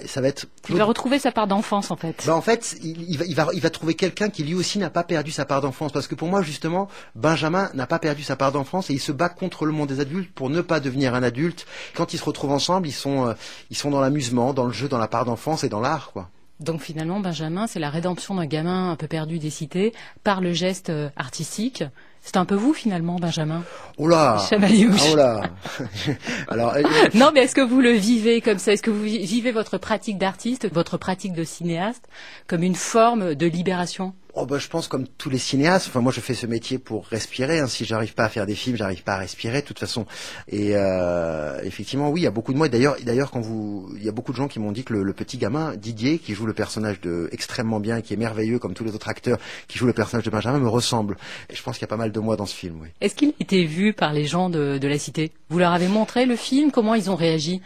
sa part d'enfance, en fait. En fait, il va trouver quelqu'un qui lui aussi n'a pas perdu sa part d'enfance. Parce que pour moi, justement, Benjamin n'a pas perdu sa part d'enfance et il se bat contre le monde des adultes pour ne pas devenir un adulte. Quand ils se retrouvent ensemble, ils sont dans l'amusement, dans le jeu, dans la part d'enfance et dans l'art, quoi. Donc finalement, Benjamin, c'est la rédemption d'un gamin un peu perdu des cités par le geste artistique. C'est un peu vous, finalement, Benjamin. Oh là! Oh là! Alors, non, mais est-ce que vous le vivez comme ça? Est-ce que vous vivez votre pratique d'artiste, votre pratique de cinéaste, comme une forme de libération? Je pense comme tous les cinéastes. Enfin, moi, je fais ce métier pour respirer. Si j'arrive pas à faire des films, j'arrive pas à respirer de toute façon. Et effectivement, oui, il y a beaucoup de moi. D'ailleurs, il y a beaucoup de gens qui m'ont dit que le petit gamin Didier, qui joue le personnage extrêmement bien, qui est merveilleux comme tous les autres acteurs, qui joue le personnage de Benjamin, me ressemble. Et je pense qu'il y a pas mal de moi dans ce film. Oui. Est-ce qu'il a été vu par les gens de la cité? Vous leur avez montré le film? Comment ils ont réagi?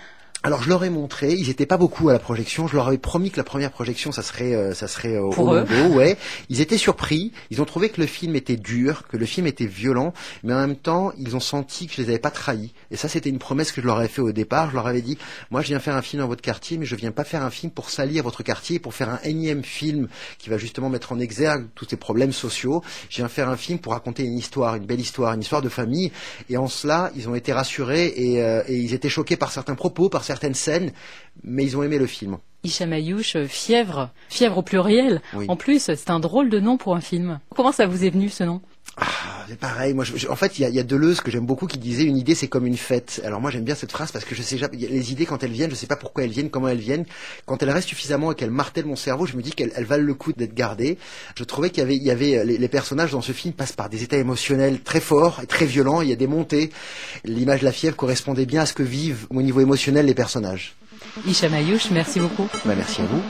Alors je leur ai montré, ils étaient pas beaucoup à la projection, je leur avais promis que la première projection ça serait au Londo, ouais. Ils étaient surpris, ils ont trouvé que le film était dur, que le film était violent, mais en même temps, ils ont senti que je les avais pas trahis. Et ça c'était une promesse que je leur avais fait au départ, je leur avais dit moi je viens faire un film dans votre quartier, mais je viens pas faire un film pour salir votre quartier, pour faire un énième film qui va justement mettre en exergue tous ces problèmes sociaux. Je viens faire un film pour raconter une histoire, une belle histoire, une histoire de famille, et en cela, ils ont été rassurés et ils étaient choqués par certains propos, par certaines scènes, mais ils ont aimé le film. Hicham Ayouch, Fièvre au pluriel. Oui. En plus, c'est un drôle de nom pour un film. Comment ça vous est venu ce nom? C'est pareil, moi en fait il y a Deleuze que j'aime beaucoup qui disait une idée c'est comme une fête. Alors moi j'aime bien cette phrase parce que je sais les idées quand elles viennent, je sais pas pourquoi elles viennent, comment elles viennent. Quand elles restent suffisamment et qu'elles martèlent mon cerveau, je me dis qu'elles valent le coup d'être gardées. Je trouvais qu'il y avait les personnages dans ce film passent par des états émotionnels très forts et très violents, il y a des montées. L'image de la fièvre correspondait bien à ce que vivent au niveau émotionnel les personnages. Hicham Ayouch, merci beaucoup. Merci à vous.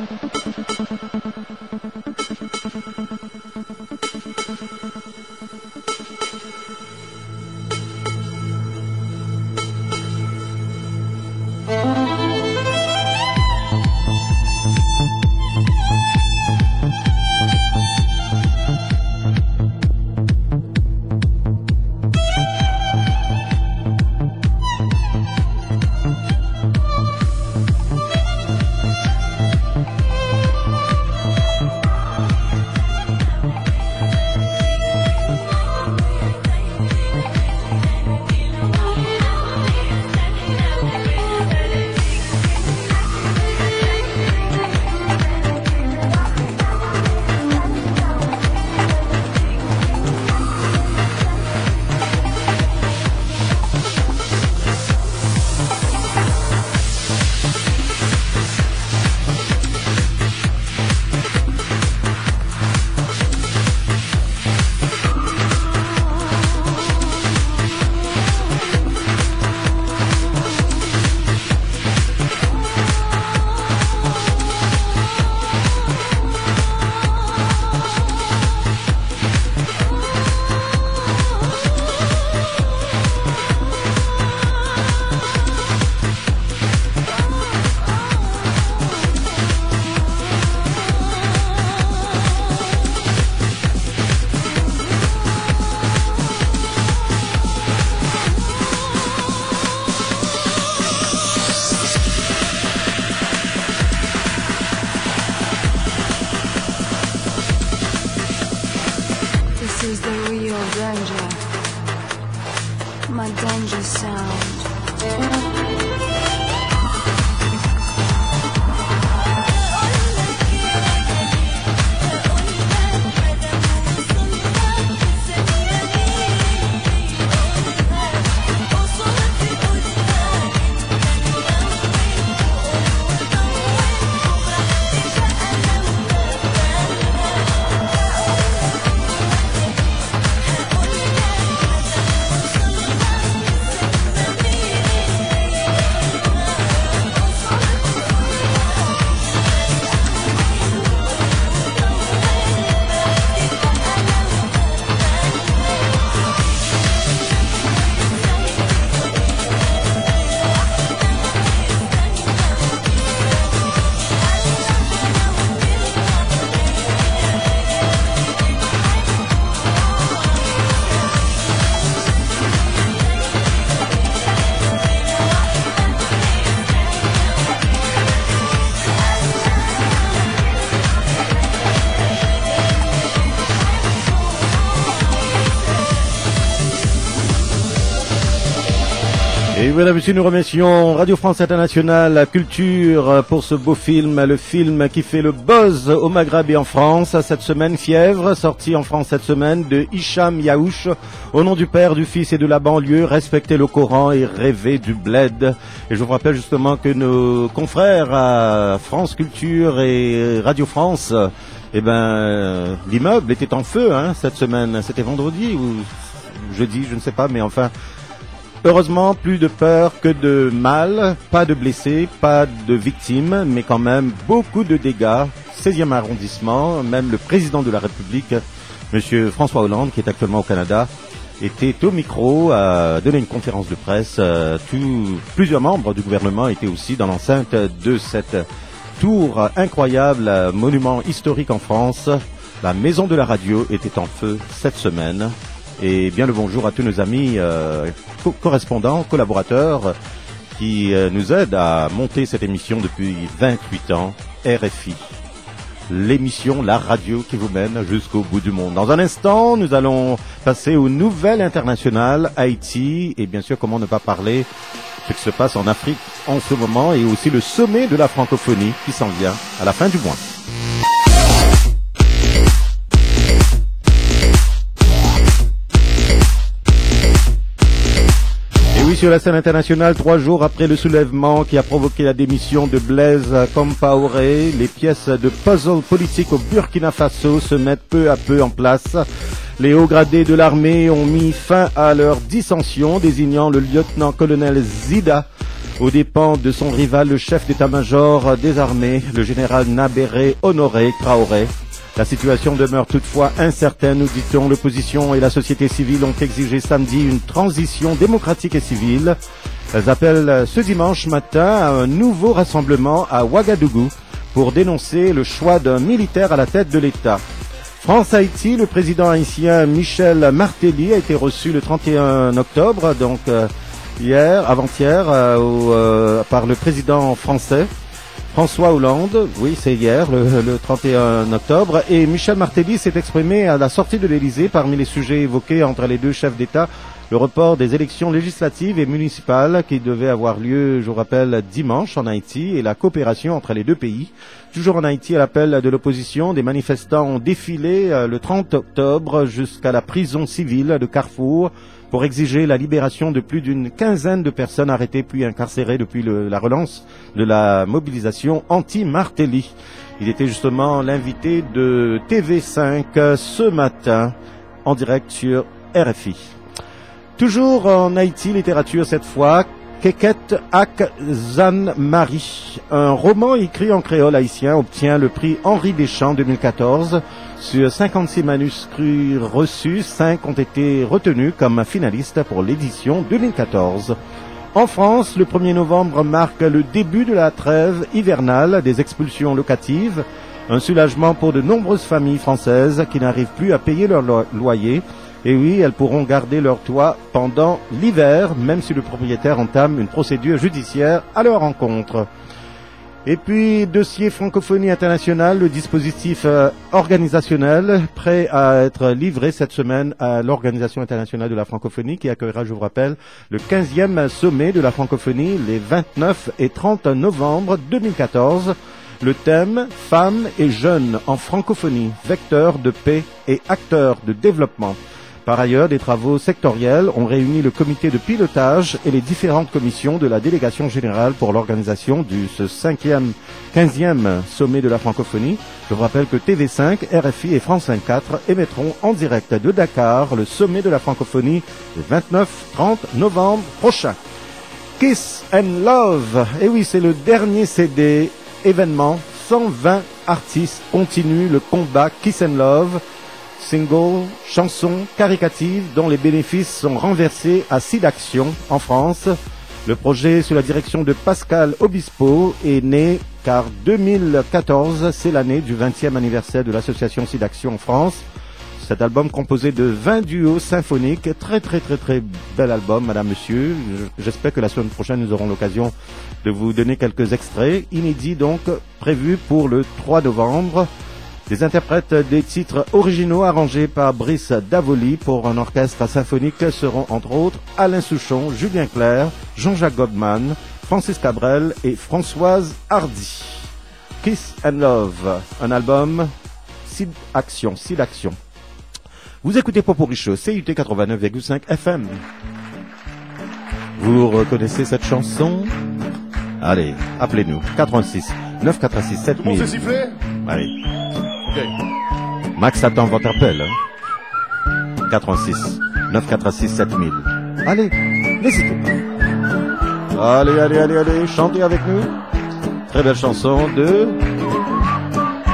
Et voilà, monsieur, nous remercions Radio France Internationale, la culture, pour ce beau film, le film qui fait le buzz au Maghreb et en France. Cette semaine, Fièvre, sorti en France cette semaine, de Hicham Ayouch. Au nom du Père, du Fils et de la banlieue, respectez le Coran et rêvez du bled. Et je vous rappelle justement que nos confrères à France Culture et Radio France, l'immeuble était en feu, cette semaine. C'était vendredi ou jeudi, je ne sais pas, mais enfin... Heureusement, plus de peur que de mal, pas de blessés, pas de victimes, mais quand même beaucoup de dégâts. 16e arrondissement, même le président de la République, monsieur François Hollande, qui est actuellement au Canada, était au micro, a donné une conférence de presse. Plusieurs membres du gouvernement étaient aussi dans l'enceinte de cette tour incroyable, monument historique en France. La maison de la radio était en feu cette semaine. Et bien le bonjour à tous nos amis correspondants, collaborateurs qui nous aident à monter cette émission depuis 28 ans, RFI. L'émission, la radio qui vous mène jusqu'au bout du monde. Dans un instant, nous allons passer aux nouvelles internationales, Haïti, et bien sûr, comment ne pas parler de ce qui se passe en Afrique en ce moment, et aussi le sommet de la francophonie qui s'en vient à la fin du mois. Sur la scène internationale, 3 jours après le soulèvement qui a provoqué la démission de Blaise Compaoré, les pièces de puzzle politique au Burkina Faso se mettent peu à peu en place. Les hauts gradés de l'armée ont mis fin à leur dissension, désignant le lieutenant-colonel Zida aux dépens de son rival, le chef d'état-major des armées, le général Nabéré Honoré Traoré. La situation demeure toutefois incertaine, nous dit-on. L'opposition et la société civile ont exigé samedi une transition démocratique et civile. Elles appellent ce dimanche matin à un nouveau rassemblement à Ouagadougou pour dénoncer le choix d'un militaire à la tête de l'État. France-Haïti, le président haïtien Michel Martelly a été reçu le 31 octobre, donc avant-hier, par le président français. François Hollande, oui, c'est hier, le 31 octobre, et Michel Martelly s'est exprimé à la sortie de l'Élysée parmi les sujets évoqués entre les deux chefs d'État, le report des élections législatives et municipales qui devaient avoir lieu, je vous rappelle, dimanche en Haïti, et la coopération entre les deux pays. Toujours en Haïti, à l'appel de l'opposition, des manifestants ont défilé le 30 octobre jusqu'à la prison civile de Carrefour pour exiger la libération de plus d'une quinzaine de personnes arrêtées puis incarcérées depuis la relance de la mobilisation anti-Martelly. Il était justement l'invité de TV5 ce matin, en direct sur RFI. Toujours en Haïti, littérature cette fois, Keket Ak Zan Marie, un roman écrit en créole haïtien, obtient le prix Henri Deschamps 2014. Sur 56 manuscrits reçus, 5 ont été retenus comme finalistes pour l'édition 2014. En France, le 1er novembre marque le début de la trêve hivernale des expulsions locatives, un soulagement pour de nombreuses familles françaises qui n'arrivent plus à payer leur loyer. Et oui, elles pourront garder leur toit pendant l'hiver, même si le propriétaire entame une procédure judiciaire à leur encontre. Et puis, dossier francophonie internationale, le dispositif organisationnel prêt à être livré cette semaine à l'Organisation internationale de la francophonie qui accueillera, je vous rappelle, le 15e sommet de la francophonie les 29 et 30 novembre 2014. Le thème « Femmes et jeunes en francophonie, vecteurs de paix et acteurs de développement ». Par ailleurs, des travaux sectoriels ont réuni le comité de pilotage et les différentes commissions de la délégation générale pour l'organisation de ce 15e sommet de la francophonie. Je vous rappelle que TV5, RFI et France 24 émettront en direct de Dakar le sommet de la francophonie le 29-30 novembre prochain. Kiss and Love, et oui, c'est le dernier CD événement. 120 artistes continuent le combat Kiss and Love. Single, chansons, caricatives dont les bénéfices sont renversés à SIDAction en France. Le projet sous la direction de Pascal Obispo est né car 2014, c'est l'année du 20e anniversaire de l'association SIDAction en France. Cet album composé de 20 duos symphoniques, très bel album, madame, monsieur. J'espère que la semaine prochaine nous aurons l'occasion de vous donner quelques extraits. Inédits donc, prévus pour le 3 novembre. Des interprètes des titres originaux arrangés par Brice Davoli pour un orchestre symphonique seront entre autres Alain Souchon, Julien Clerc, Jean-Jacques Goldman, Francis Cabrel et Françoise Hardy. Kiss and Love, un album SIDAction. Vous écoutez Poporicho, CUT 89,5 FM. Vous reconnaissez cette chanson? Allez, appelez-nous. 86 946 7000. Bon, c'est sifflé? Allez. Okay. Max attend votre appel. 86 946 7000. Allez, n'hésitez pas. Allez, chantez avec nous. Très belle chanson de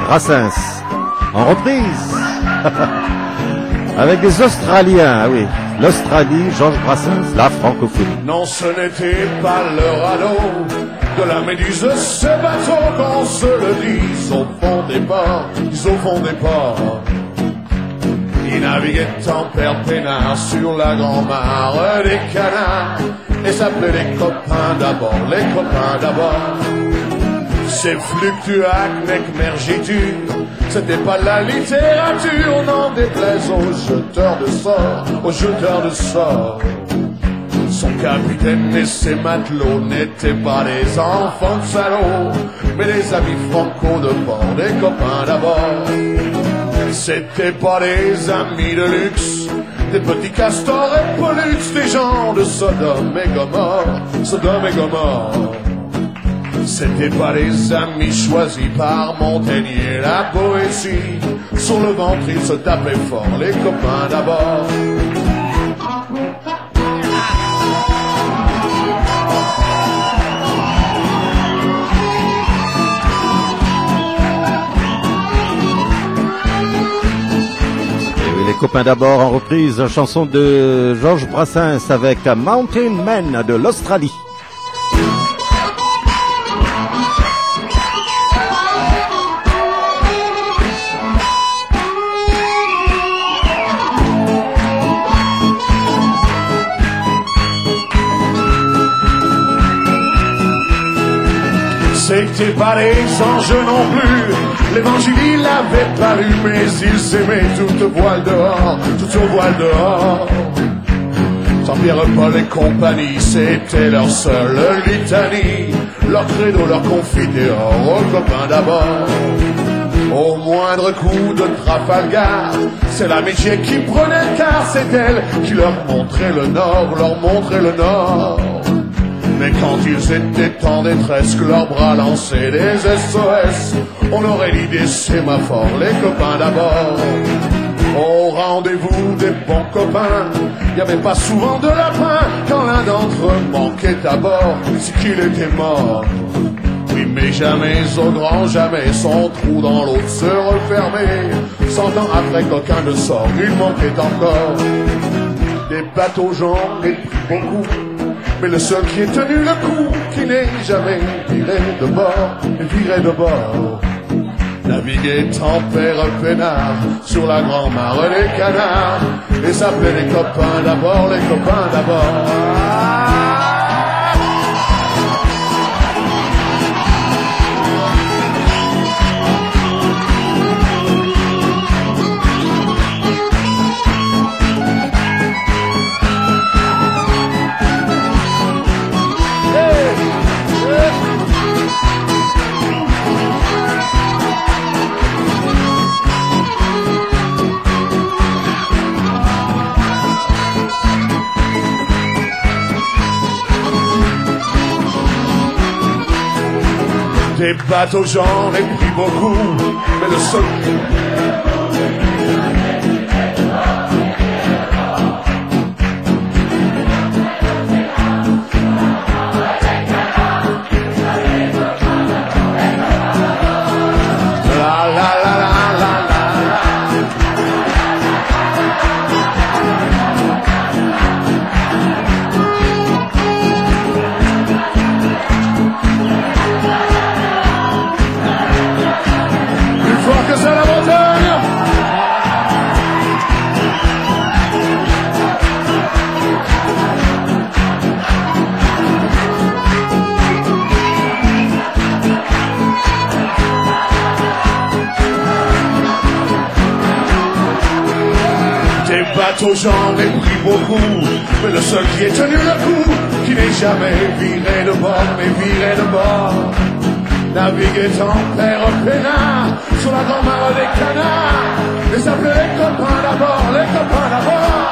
Brassens. En reprise. Avec des Australiens, ah oui. l'Australie, Georges Brassens, la francophonie. Non, ce n'était pas le radeau de la Méduse, ce bateau qu'on se le dise au fond des ports, au fond des ports. Il naviguait en père peinard sur la grand-mare des canards et s'appelait les copains d'abord, les copains d'abord. C'est Fluctuac, Nec Mergiture, c'était pas la littérature, n'en déplaise aux jeteurs de sorts, aux jeteurs de sorts. Son capitaine et ses matelots n'étaient pas des enfants de salauds, mais des amis franco de bord, des copains d'abord. C'était pas des amis de luxe, des petits castors et pollux, des gens de Sodome et Gomorre, Sodome et Gomorre. C'était pas des amis choisis par Montaigne, la poésie. Sur le ventre ils se tapaient fort, les copains d'abord. Les copains d'abord en reprise, chanson de Georges Brassens avec Mountain Man de l'Australie. C'était pas les anges non plus, l'évangile il l'avait pas lu, mais ils s'aimaient toute voile dehors, toute voile dehors. Saint-Pierre, Paul et compagnie, c'était leur seule litanie, leur credo, leur confiteor, aux copains d'abord. Au moindre coup de Trafalgar, c'est l'amitié qui prenait le quart, c'est elle qui leur montrait le nord, leur montrait le nord. Mais quand ils étaient en détresse, que leurs bras lançaient des SOS, on aurait dit des sémaphores, les copains d'abord. Au rendez-vous des bons copains, y avait pas souvent de lapin, quand l'un d'entre eux manquait à bord, c'est qu'il était mort. Oui, mais jamais au grand jamais, son trou dans l'eau se refermait. 100 ans après qu'aucun ne sort, il manquait encore. Des bateaux j'en ai pris beaucoup, mais le seul qui ait tenu le coup, qui n'est jamais viré de bord, viré de bord. Naviguait en père peinard sur la grand-mare des canards, et s'appelait les copains d'abord, les copains d'abord. Des bateaux j'en ai pris beaucoup, mais le seul... Bateau j'en ai pris beaucoup, mais le seul qui ait tenu le coup, qui n'est jamais viré de bord, mais viré de bord. Naviguait en père peinard sur la grand-mare des canards, et s'appelait les copains d'abord, les copains d'abord.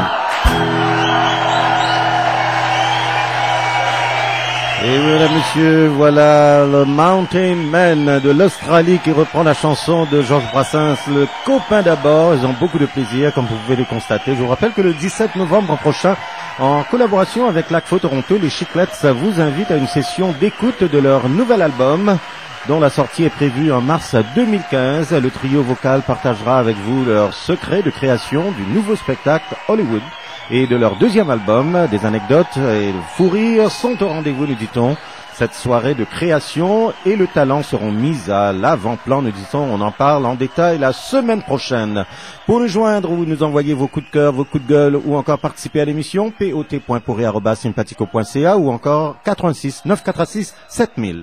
Et mesdames, messieurs, voilà le Mountain Man de l'Australie qui reprend la chanson de Georges Brassens, le copain d'abord. Ils ont beaucoup de plaisir, comme vous pouvez le constater. Je vous rappelle que le 17 novembre prochain, en collaboration avec l'ACFO Toronto, les Chiclets vous invitent à une session d'écoute de leur nouvel album, dont la sortie est prévue en mars 2015. Le trio vocal partagera avec vous leurs secrets de création du nouveau spectacle Hollywood et de leur deuxième album. Des anecdotes et de fou rire sont au rendez-vous, nous dit-on. Cette soirée de création et le talent seront mis à l'avant-plan, nous disons, on en parle en détail la semaine prochaine. Pour nous joindre, vous nous envoyez vos coups de cœur, vos coups de gueule ou encore participer à l'émission, pot.pourri@sympathico.ca ou encore 86 946 7000.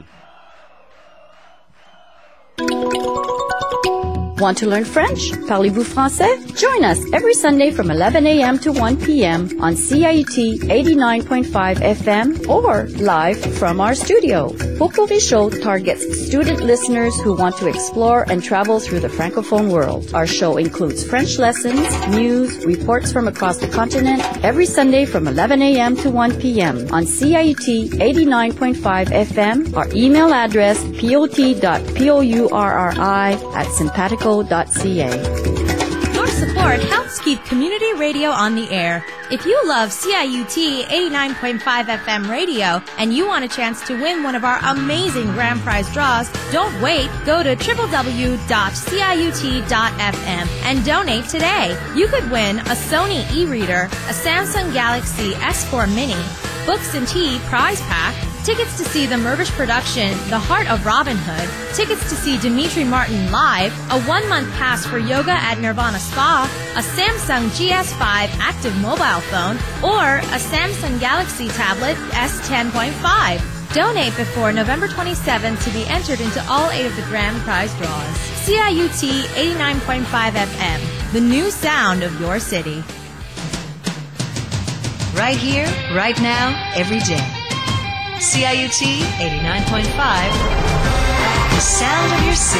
Want to learn French? Parlez-vous français? Join us every Sunday from 11 a.m. to 1 p.m. on CIUT 89.5 FM or live from our studio. Potpourri Show targets student listeners who want to explore and travel through the Francophone world. Our show includes French lessons, news, reports from across the continent every Sunday from 11 a.m. to 1 p.m. on CIUT 89.5 FM. Our email address pot.pourri@sympatico.ca. Your support helps keep community radio on the air. If you love CIUT 89.5 FM radio and you want a chance to win one of our amazing grand prize draws, don't wait. Go to www.ciut.fm and donate today. You could win a Sony e-reader, a Samsung Galaxy S4 Mini, books and tea prize pack, tickets to see the Mirvish production, The Heart of Robin Hood, tickets to see Dimitri Martin live, a 1-month pass for yoga at Nirvana Spa, a Samsung GS5 active mobile phone, or a Samsung Galaxy tablet S10.5. Donate before November 27th to be entered into all 8 of the grand prize draws. CIUT 89.5 FM, the new sound of your city. Right here, right now, every day. CIUT 89.5, the sound of your city.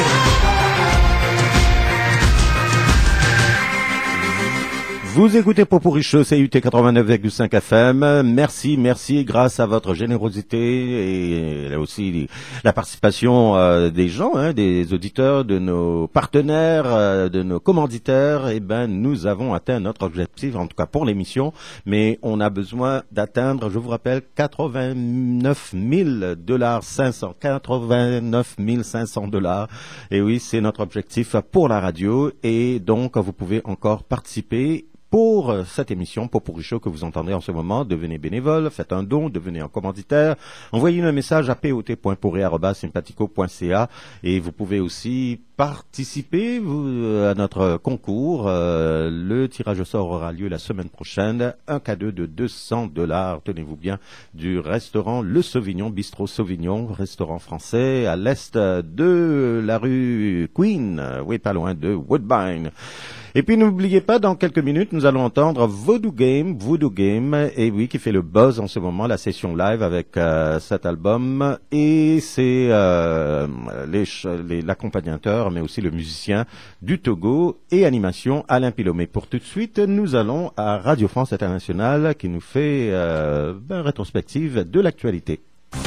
Vous écoutez Potpourri Show, CIUT 89,5 FM. Merci, grâce à votre générosité et là aussi la participation des gens, des auditeurs, de nos partenaires, de nos commanditaires. Eh ben, nous avons atteint notre objectif, en tout cas pour l'émission, mais on a besoin d'atteindre, je vous rappelle, $89 500. Et oui, c'est notre objectif pour la radio et donc vous pouvez encore participer pour cette émission, Potpourri Show que vous entendez en ce moment. Devenez bénévole, faites un don, devenez un commanditaire, envoyez-nous un message à pot.pourri@sympatico.ca et vous pouvez aussi participer à notre concours. Le tirage au sort aura lieu la semaine prochaine. Un cadeau de $200, tenez-vous bien, du restaurant Le Sauvignon, Bistrot Sauvignon, restaurant français à l'est de la rue Queen, oui, pas loin de Woodbine. Et puis n'oubliez pas, dans quelques minutes, nous allons entendre Voodoo Game, et oui, qui fait le buzz en ce moment, la session live avec cet album, et c'est l'accompagnateur, mais aussi le musicien du Togo et animation Alain Pilomé. Pour tout de suite, nous allons à Radio France Internationale qui nous fait une rétrospective de l'actualité.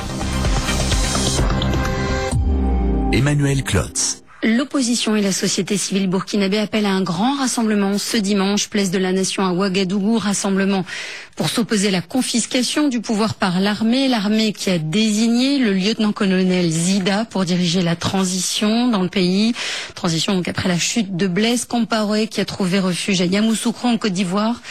Emmanuel Klotz. L'opposition et la société civile burkinabé appellent à un grand rassemblement ce dimanche, place de la Nation à Ouagadougou, rassemblement pour s'opposer à la confiscation du pouvoir par l'armée qui a désigné le lieutenant-colonel Zida pour diriger la transition dans le pays. Transition donc après la chute de Blaise Compaoré qui a trouvé refuge à Yamoussoukro en Côte d'Ivoire.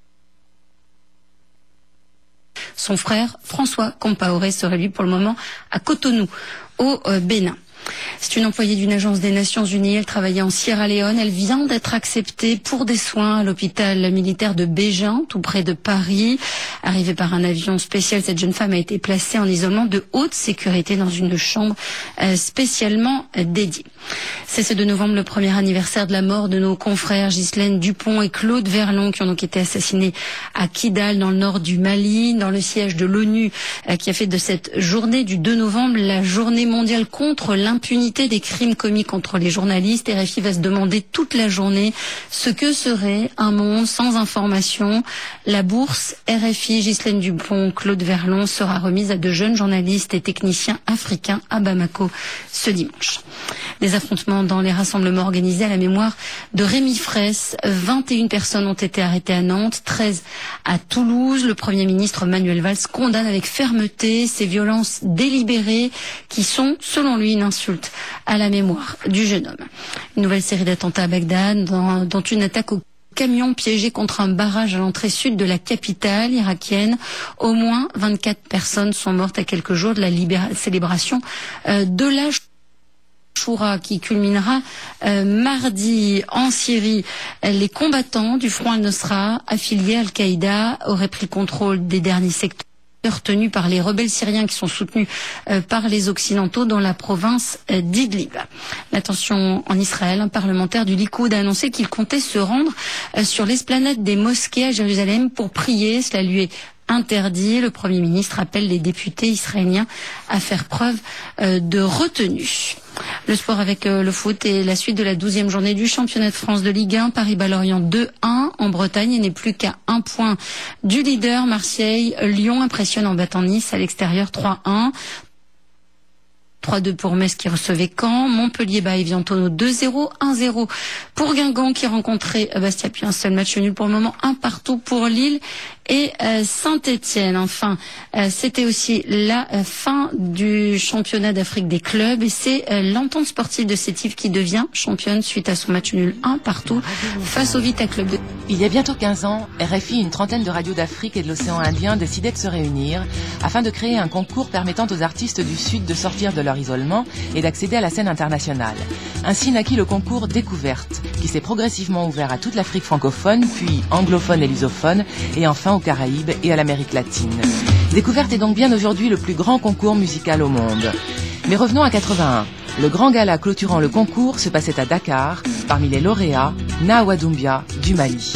Son frère François Compaoré serait lui pour le moment à Cotonou, au Bénin. C'est une employée d'une agence des Nations Unies. Elle travaillait en Sierra Leone. Elle vient d'être acceptée pour des soins à l'hôpital militaire de Bégin, tout près de Paris. Arrivée par un avion spécial, cette jeune femme a été placée en isolement de haute sécurité dans une chambre spécialement dédiée. C'est ce 2 novembre le premier anniversaire de la mort de nos confrères Ghislaine Dupont et Claude Verlon qui ont donc été assassinés à Kidal dans le nord du Mali, dans le siège de l'ONU qui a fait de cette journée du 2 novembre la journée mondiale contre l'impunité des crimes commis contre les journalistes. RFI va se demander toute la journée ce que serait un monde sans information. La bourse RFI RFI, Ghislaine Dupont, Claude Verlon, sera remise à de jeunes journalistes et techniciens africains à Bamako ce dimanche. Des affrontements dans les rassemblements organisés à la mémoire de Rémi Fraisse. 21 personnes ont été arrêtées à Nantes, 13 à Toulouse. Le Premier ministre Manuel Valls condamne avec fermeté ces violences délibérées qui sont, selon lui, une insulte à la mémoire du jeune homme. Une nouvelle série d'attentats à Bagdad, dont une attaque au camion piégé contre un barrage à l'entrée sud de la capitale irakienne. Au moins 24 personnes sont mortes à quelques jours de la célébration de la Choura qui culminera mardi en Syrie. Les combattants du Front al-Nosra affiliés à Al-Qaïda auraient pris le contrôle des derniers secteurs tenus par les rebelles syriens qui sont soutenus par les Occidentaux dans la province d'Idlib. L'attention en Israël, un parlementaire du Likoud a annoncé qu'il comptait se rendre sur l'esplanade des mosquées à Jérusalem pour prier. Cela lui est interdit. Le Premier ministre appelle les députés israéliens à faire preuve de retenue. Le sport avec le foot et la suite de la 12e journée du championnat de France de Ligue 1. Paris-Bas-Lorient 2-1 en Bretagne et n'est plus qu'à 1 point du leader. Marseille, Lyon impressionne en battant Nice à l'extérieur 3-1. 3-2 pour Metz qui recevait Caen, Montpellier-Bas et Viantono 2-0, 1-0 pour Guingamp qui rencontrait Bastia, puis un seul match nul pour le moment, 1-1 pour Lille et Saint-Étienne. Enfin, c'était aussi la fin du championnat d'Afrique des clubs et c'est l'Entente sportive de Sétif qui devient championne suite à son match nul 1-1 face au Vita Club. Il y a bientôt 15 ans, RFI, une trentaine de radios d'Afrique et de l'océan Indien décidaient de se réunir afin de créer un concours permettant aux artistes du Sud de sortir de leur isolement et d'accéder à la scène internationale. Ainsi naquit le concours Découverte, qui s'est progressivement ouvert à toute l'Afrique francophone, puis anglophone et lusophone, et enfin aux Caraïbes et à l'Amérique latine. Découverte est donc bien aujourd'hui le plus grand concours musical au monde. Mais revenons à 81. Le grand gala clôturant le concours se passait à Dakar, parmi les lauréats, Nawa Doumbia du Mali.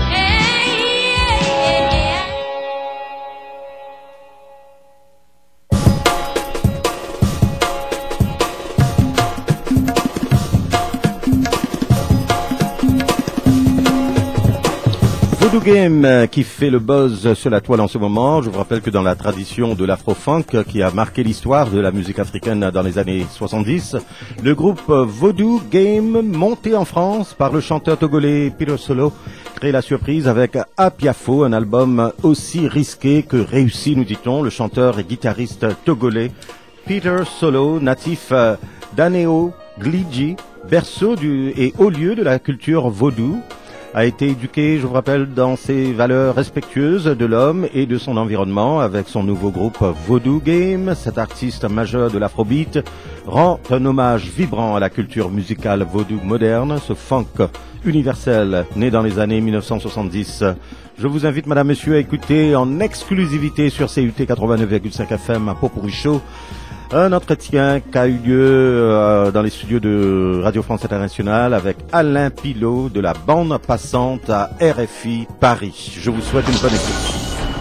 Voodoo Game qui fait le buzz sur la toile en ce moment. Je vous rappelle que dans la tradition de l'afro-funk qui a marqué l'histoire de la musique africaine dans les années 70, le groupe Voodoo Game, monté en France par le chanteur togolais Peter Solo, crée la surprise avec Apiafo, un album aussi risqué que réussi, nous dit-on. Le chanteur et guitariste togolais Peter Solo, natif d'Aneo Glidji, berceau et haut lieu de la culture vaudou, a été éduqué, je vous rappelle, dans ses valeurs respectueuses de l'homme et de son environnement. Avec son nouveau groupe Voodoo Game, cet artiste majeur de l'afrobeat rend un hommage vibrant à la culture musicale vaudou moderne, ce funk universel né dans les années 1970. Je vous invite, madame, monsieur, à écouter en exclusivité sur CUT 89,5 FM à Popurrí Show un entretien qui a eu lieu dans les studios de Radio France Internationale avec Alain Pilot de la bande passante à RFI Paris. Je vous souhaite une bonne écoute.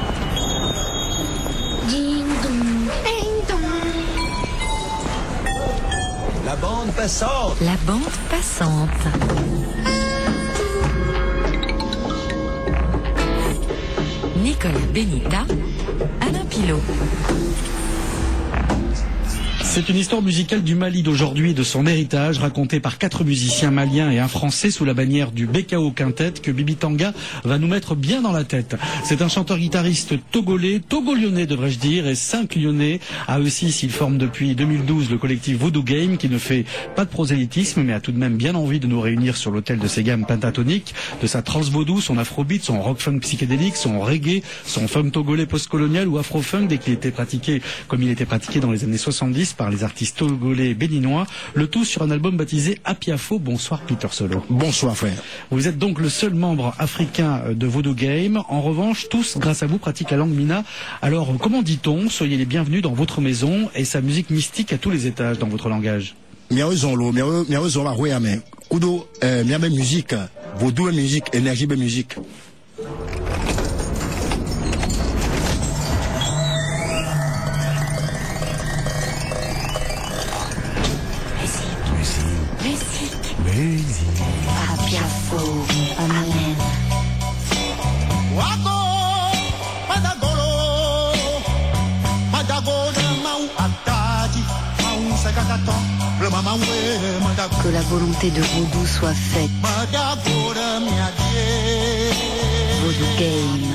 La bande passante. La bande passante. Nicolas Benita, Alain Pilot. C'est une histoire musicale du Mali d'aujourd'hui et de son héritage, racontée par 4 musiciens maliens et un français sous la bannière du BKO Quintet que Bibi Tanga va nous mettre bien dans la tête. C'est un chanteur-guitariste togolais, togo-lyonnais devrais-je dire, et 5 lyonnais. À eux 6, ils forment depuis 2012 le collectif Voodoo Game qui ne fait pas de prosélytisme mais a tout de même bien envie de nous réunir sur l'autel de ses gammes pentatoniques, de sa trance vaudou, son afrobeat, son rock-funk psychédélique, son reggae, son funk togolais post-colonial ou afro-funk dès qu'il était pratiqué comme il était pratiqué dans les années 70 par les artistes togolais et béninois, le tout sur un album baptisé Apiafo. Bonsoir Peter Solo. Bonsoir frère. Vous êtes donc le seul membre africain de Voodoo Game. En revanche, tous, grâce à vous, pratiquent la langue Mina. Alors, comment dit-on? Soyez les bienvenus dans votre maison et sa musique mystique à tous les étages dans votre langage. Musique, Voodoo musique, énergie musique. Apiafo, amen. Wako, padago. Que la volonté de Vaudou soit faite. Vaudou Game.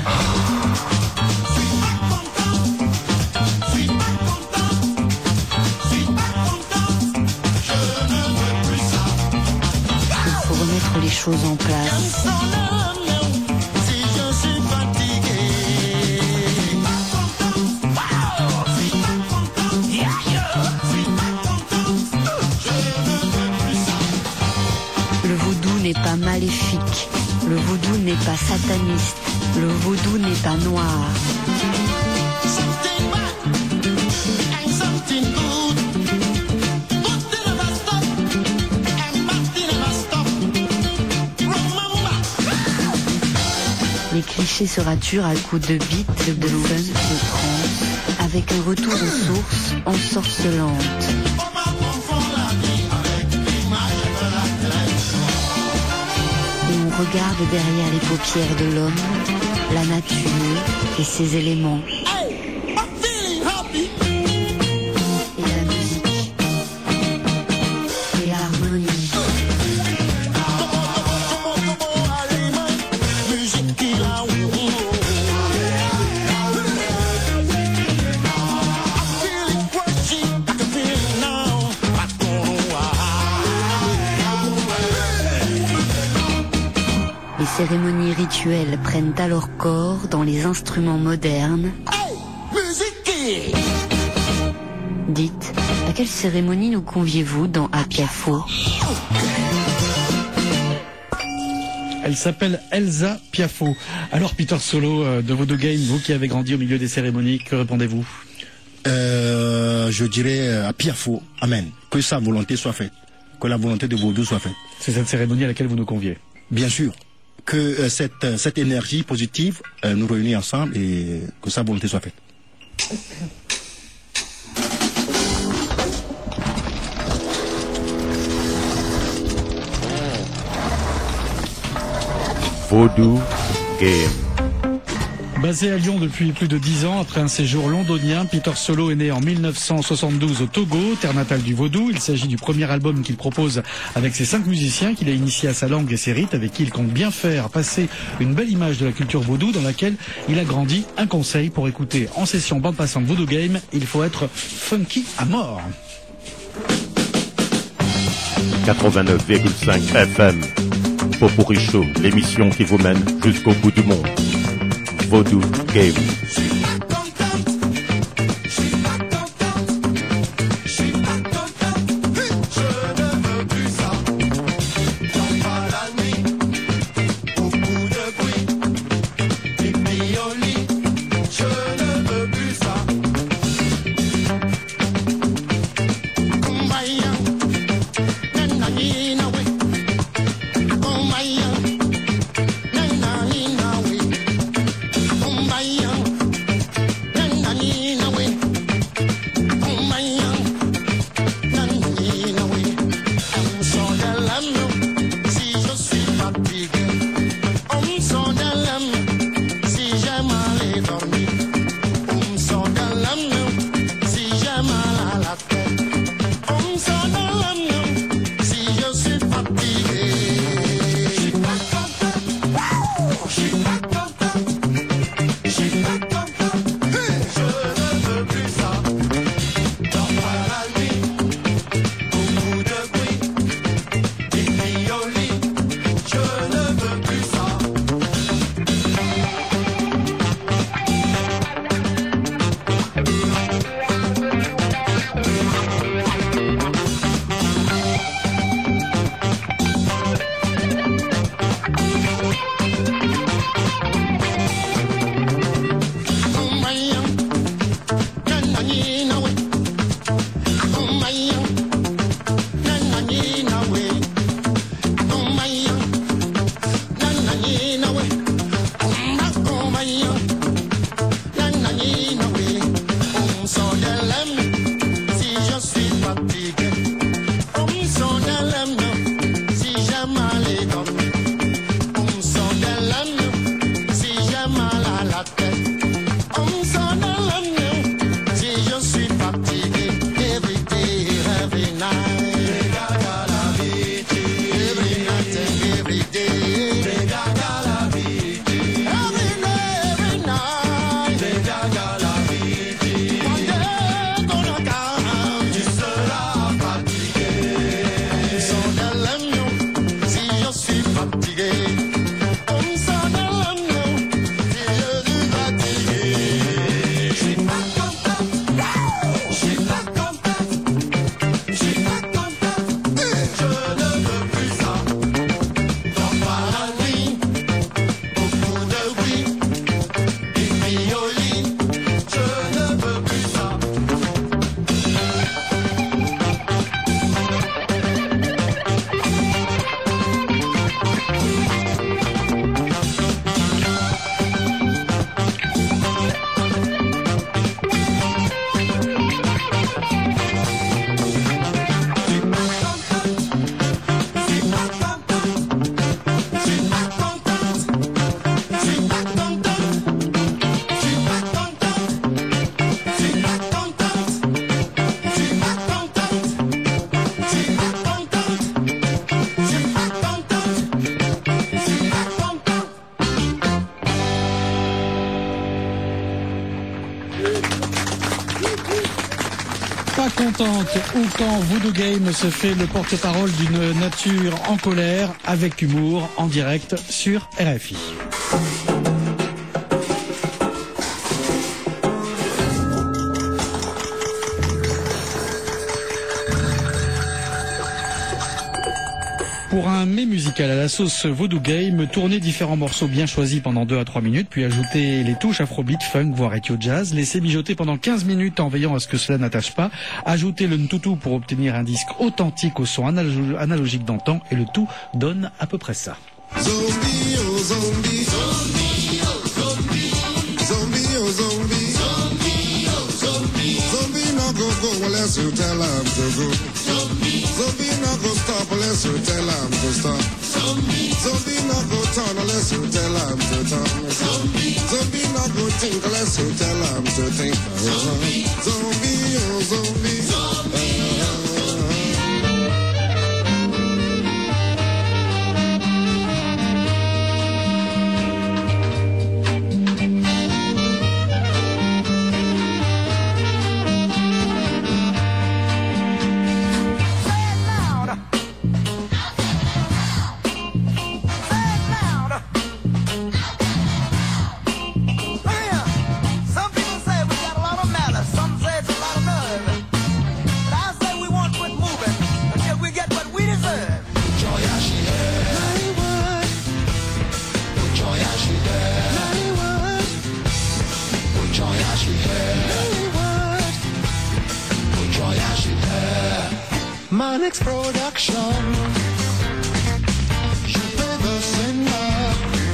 Il faut remettre les choses en place. Le vaudou n'est pas maléfique, le vaudou n'est pas sataniste, le vaudou n'est pas noir. Les clichés sera dur à coups de beat, de fun, de trance, avec un retour aux sources ensorcelante. Et on regarde derrière les paupières de l'homme, la nature et ses éléments. Et la musique. Et l'harmonie. Les cérémonies rituelles prennent alors corps dans les instruments modernes. Dites, à quelle cérémonie nous conviez-vous dans Piafo? Elle s'appelle Elsa Piafo. Alors Peter Solo de Vaudou Game, vous qui avez grandi au milieu des cérémonies, que répondez-vous? Je dirais à Piafo, amen. Que sa volonté soit faite, que la volonté de Vaudou soit faite. C'est cette cérémonie à laquelle vous nous conviez? Bien sûr. Que cette énergie positive nous réunit ensemble et que sa volonté soit faite. Vaudou Game. Basé à Lyon depuis plus de 10 ans, après un séjour londonien, Peter Solo est né en 1972 au Togo, terre natale du vaudou. Il s'agit du premier album qu'il propose avec ses 5 musiciens qu'il a initiés à sa langue et ses rites, avec qui il compte bien faire passer une belle image de la culture vaudou dans laquelle il a grandi. Un conseil pour écouter en session bande passante Vaudou Game, il faut être funky à mort. 89,5 FM. Popurrí Show, l'émission qui vous mène jusqu'au bout du monde. Vaudou Game. Pas contente ou quand Voodoo Game se fait le porte-parole d'une nature en colère avec humour en direct sur RFI. Pour un mets musical à la sauce Voodoo Game, tournez différents morceaux bien choisis pendant 2 à 3 minutes, puis ajoutez les touches afrobeat, funk, voire ethio jazz, laissez mijoter pendant 15 minutes en veillant à ce que cela n'attache pas, ajoutez le ntutu pour obtenir un disque authentique au son analogique d'antan, et le tout donne à peu près ça. Zombie, oh zombie, zombie, oh zombie, zombie, oh zombie, zombie, oh zombie, zombie no go unless you tell him to go. Zombie no go stop unless you tell him to stop. Zombie no go turn unless you tell him to turn. Zombie no go think unless you tell him to think. Zombie, oh zombie. My next production, you play the singer,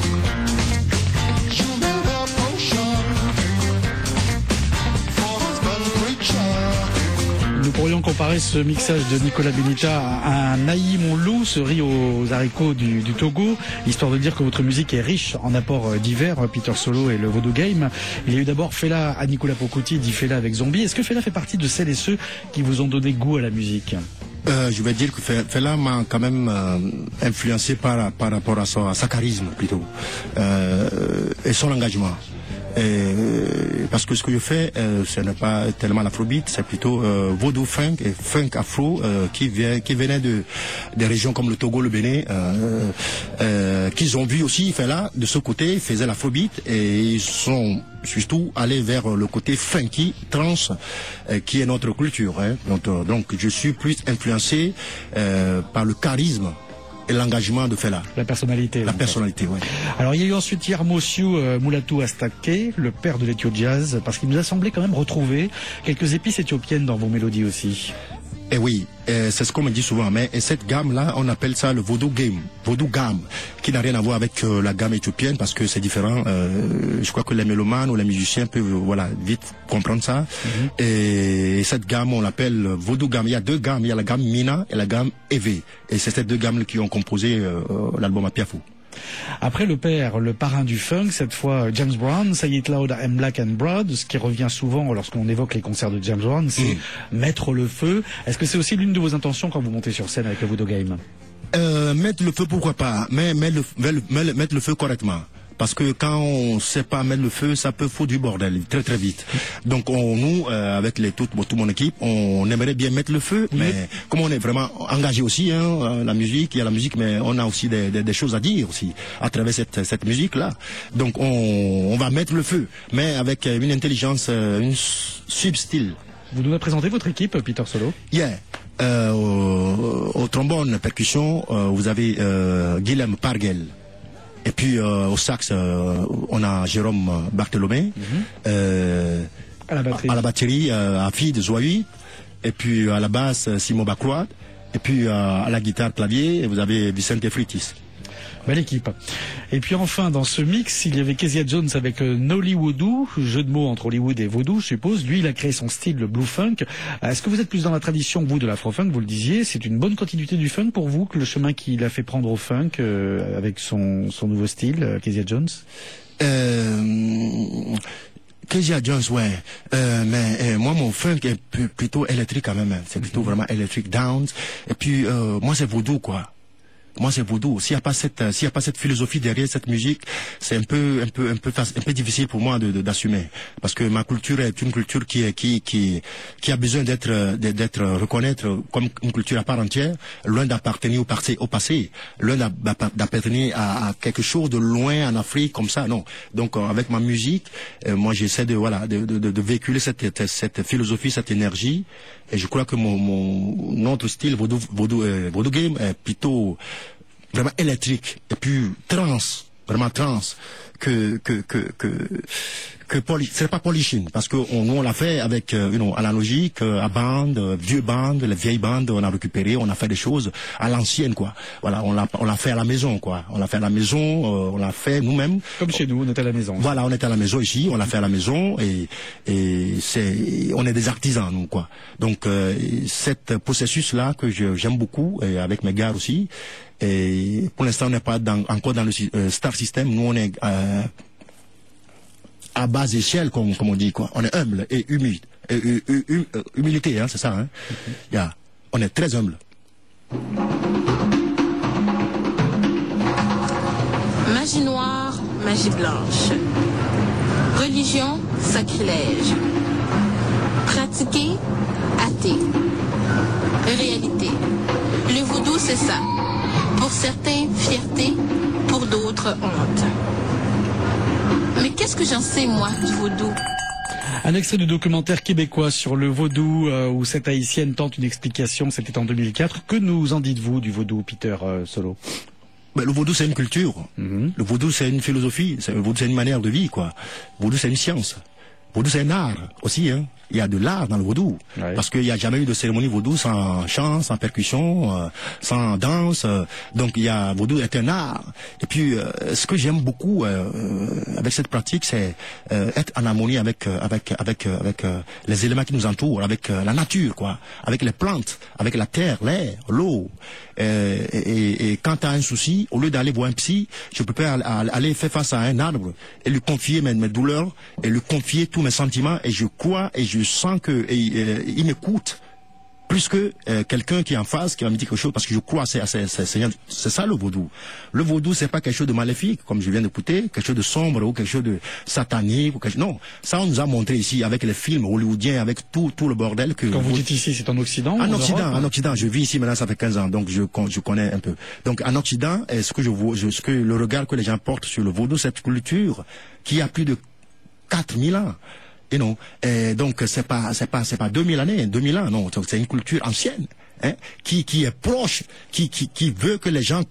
you make a potion for husband preacher. Nous pourrions comparer ce mixage de Nicolas Benita à un Naï mon loup, ce riz aux haricots du Togo, histoire de dire que votre musique est riche en apports divers, Peter Solo et le Voodoo Game. Il y a eu d'abord Fela à Nicolas Pocotti, dit Fela avec Zombie. Est-ce que Fela fait partie de celles et ceux qui vous ont donné goût à la musique? Je vais dire que Fela m'a quand même influencé par rapport à sa charisme plutôt et son engagement. Parce que ce que je fais, ce n'est pas tellement l'afrobeat, c'est plutôt vaudou funk et funk afro qui venait des régions comme le Togo, le Bénin, qu'ils ont vu aussi Fela de ce côté, faisait l'afrobeat et ils sont surtout allés vers le côté funky, trance, qui est notre culture. Hein. Donc je suis plus influencé par le charisme et l'engagement de Fela. La personnalité. La personnalité, oui. Alors il y a eu ensuite Yarmosiu Mulatu Astake, le père de l'ethio jazz, parce qu'il nous a semblé quand même retrouver quelques épices éthiopiennes dans vos mélodies aussi. Et oui, c'est ce qu'on me dit souvent, mais cette gamme-là, on appelle ça le Voodoo Game, qui n'a rien à voir avec la gamme éthiopienne, parce que c'est différent. Je crois que les mélomanes ou les musiciens peuvent vite comprendre ça. Et cette gamme, on l'appelle Voodoo Game. Il y a 2 gammes, il y a la gamme Mina et la gamme Eve. Et c'est ces 2 gammes qui ont composé l'album Apiafo. Après le père, le parrain du funk, cette fois James Brown, Say It Loud, I'm Black and Proud, ce qui revient souvent lorsqu'on évoque les concerts de James Brown, c'est mettre le feu. Est-ce que c'est aussi l'une de vos intentions quand vous montez sur scène avec le Voodoo Game? Mettre le feu, pourquoi pas, mais mettre le feu correctement. Parce que quand on sait pas mettre le feu, ça peut foutre du bordel très très vite. Donc nous, avec toute mon équipe, on aimerait bien mettre le feu, mais comme on est vraiment engagé aussi, hein, la musique, il y a la musique, mais on a aussi des choses à dire aussi à travers cette musique-là. Donc on va mettre le feu, mais avec une intelligence, une substyle. Vous nous présentez votre équipe, Peter Solo? Yeah. Au trombone percussion, vous avez Guilhem Pargel. Et puis au sax, on a Jérôme Bartholomé. À la batterie, Afid Zouaoui. Et puis à la basse, Simon Bacroix. Et puis à la guitare clavier, vous avez Vicente Fritis. Belle équipe. Et puis enfin, dans ce mix, il y avait Kezia Jones avec Nollywoodoo, jeu de mots entre Hollywood et Voodoo, je suppose. Lui, il a créé son style, le blue funk. Est-ce que vous êtes plus dans la tradition, vous, de l'afro-funk, vous le disiez? C'est une bonne continuité du funk pour vous, que le chemin qu'il a fait prendre au funk avec son nouveau style, Kezia Jones? Kezia Jones, ouais. Mais moi, mon funk est plutôt électrique quand même. C'est plutôt vraiment électrique downs. Et puis, moi, c'est Voodoo, quoi. Moi, c'est vaudou. S'il y a pas cette philosophie derrière cette musique, c'est un peu difficile pour moi d'assumer. Parce que ma culture est une culture qui a besoin d'être reconnaître comme une culture à part entière, loin d'appartenir au passé, loin d'appartenir à quelque chose de loin en Afrique, comme ça, non. Donc, avec ma musique, moi, j'essaie de véhiculer cette philosophie, cette énergie. Et je crois que notre style vaudou game est plutôt vraiment électrique et puis vraiment trans c'est pas polishing parce que nous on l'a fait avec analogique à bande, vieux bandes, les vieilles bandes, on a récupéré, on a fait des choses à l'ancienne quoi. Voilà, on l'a fait à la maison quoi. On l'a fait à la maison, on l'a fait nous-mêmes. Comme chez nous, on était à la maison. Voilà, on était à la maison ici, on l'a fait à la maison et on est des artisans nous quoi. Donc cet processus là que j'aime beaucoup et avec mes gars aussi. Et pour l'instant, on n'est pas encore dans le Star System. Nous, on est à base échelle, comme on dit, quoi. On est humble et humide. Humilité, hein, c'est ça, hein. On est très humble. Magie noire, magie blanche. Religion, sacrilège. Pratiquer, athée. Réalité. Le vaudou, c'est ça. Pour certains, fierté, pour d'autres, honte. Mais qu'est-ce que j'en sais, moi, du vaudou? Un extrait du documentaire québécois sur le vaudou où cette haïtienne tente une explication, c'était en 2004. Que nous en dites-vous du vaudou, Peter Solo? Le vaudou, c'est une culture. Le vaudou, c'est une philosophie. Le vaudou, c'est une manière de vie, quoi. Le vaudou, c'est une science. Le vaudou, c'est un art aussi, hein. Il y a de l'art dans le vaudou. Ouais. Parce qu'il n'y a jamais eu de cérémonie vaudou sans chant, sans percussion, sans danse. Donc vaudou est un art. Et puis, ce que j'aime beaucoup avec cette pratique, c'est être en harmonie avec les éléments qui nous entourent, avec la nature, quoi, avec les plantes, avec la terre, l'air, l'eau. Et quand tu as un souci, au lieu d'aller voir un psy, je peux pas aller faire face à un arbre et lui confier mes douleurs et lui confier tous mes sentiments et je crois et je sens que il m'écoute plus que quelqu'un qui est en face qui va me dire quelque chose parce que je crois c'est ça le vaudou. Le vaudou c'est pas quelque chose de maléfique comme je viens d'écouter, quelque chose de sombre ou quelque chose de satanique ou non, ça on nous a montré ici avec les films hollywoodiens avec tout le bordel que quand vous dites ici c'est en Occident en Occident, je vis ici maintenant ça fait 15 ans donc je connais un peu. Donc en Occident, ce que le regard que les gens portent sur le vaudou, cette culture qui a plus de 4000 ans. Et non, donc c'est pas 2000 ans, non, c'est une culture ancienne, hein, qui est proche, qui veut que les gens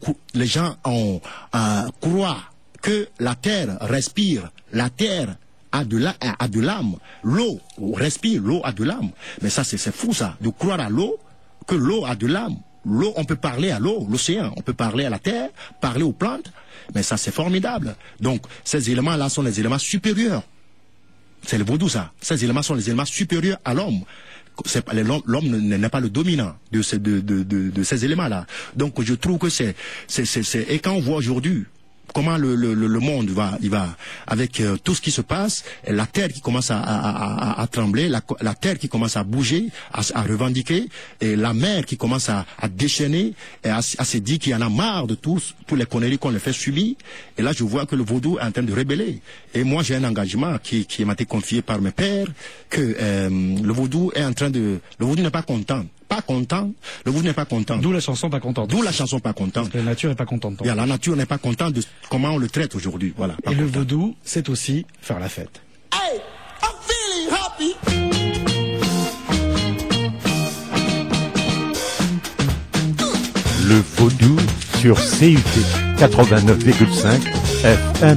croient que la terre respire, la terre a de l'âme, l'eau respire, l'eau a de l'âme. Mais ça c'est fou ça, de croire à l'eau, que l'eau a de l'âme. L'eau, on peut parler à l'eau, l'océan, on peut parler à la terre, parler aux plantes, mais ça c'est formidable. Donc ces éléments-là sont les éléments supérieurs. C'est le vaudou, ça. Ces éléments sont les éléments supérieurs à l'homme. L'homme n'est pas le dominant de ces éléments-là. Donc, je trouve que et quand on voit aujourd'hui comment le monde il va avec tout ce qui se passe, la terre qui commence à trembler, la terre qui commence à bouger, à revendiquer, et la mer qui commence à déchaîner, et à se dire qu'il y en a marre de tous les conneries qu'on les fait subir. Et là, je vois que le vaudou est en train de rébeller. Et moi, j'ai un engagement qui m'a été confié par mes pères, que le vaudou est en train de... Le vaudou n'est pas content. Le vaudou n'est pas content. D'où la chanson pas contente. D'où la chanson pas contente. Parce que la nature n'est pas contente. La nature n'est pas contente de comment on le traite aujourd'hui. Voilà. Et le vaudou, c'est aussi faire la fête. Hey, I'm feeling happy. Le vaudou sur CUT 89,5 FM.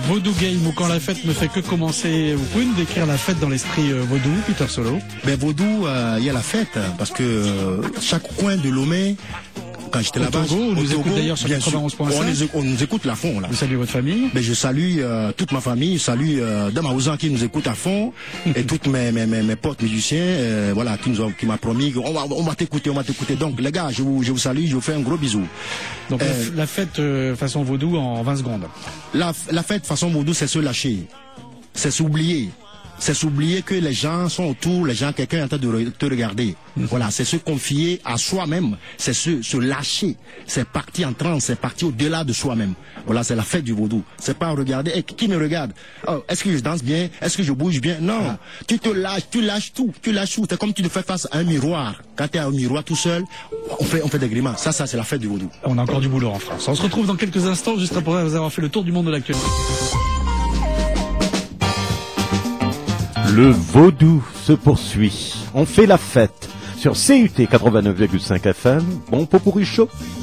Vaudou Game ou Quand la fête ne fait que commencer. Vous pouvez nous décrire la fête dans l'esprit vaudou, Peter Solo? Ben Vaudou, il y a la fête parce que chaque coin de Lomé, quand j'étais là-bas, on nous écoute d'ailleurs sur 91.5. On nous écoute à fond là. Vous saluez votre famille? Ben je salue toute ma famille, je salue Damaouzan qui nous écoute à fond et toutes mes potes musiciens, voilà, qui m'a promis on va t'écouter. Donc les gars, je vous salue, je vous fais un gros bisou. Donc la fête façon vaudou en 20 secondes. La fête façon vaudou, c'est se lâcher, c'est s'oublier. C'est s'oublier que les gens sont autour, quelqu'un est en train de te regarder. Voilà, c'est se confier à soi-même, c'est se lâcher, c'est partir en transe, c'est partir au-delà de soi-même. Voilà, c'est la fête du vaudou. C'est pas regarder, qui me regarde? Oh, est-ce que je danse bien? Est-ce que je bouge bien? Non, tu te lâches, tu lâches tout. C'est comme tu te fais face à un miroir. Quand tu es au miroir tout seul, on fait des grimaces. Ça, c'est la fête du vaudou. On a encore du boulot en France. On se retrouve dans quelques instants, juste après avoir fait le tour du monde de l'actualité. Le vaudou se poursuit. On fait la fête sur CUT 89,5 FM. Bon potpourri chaud.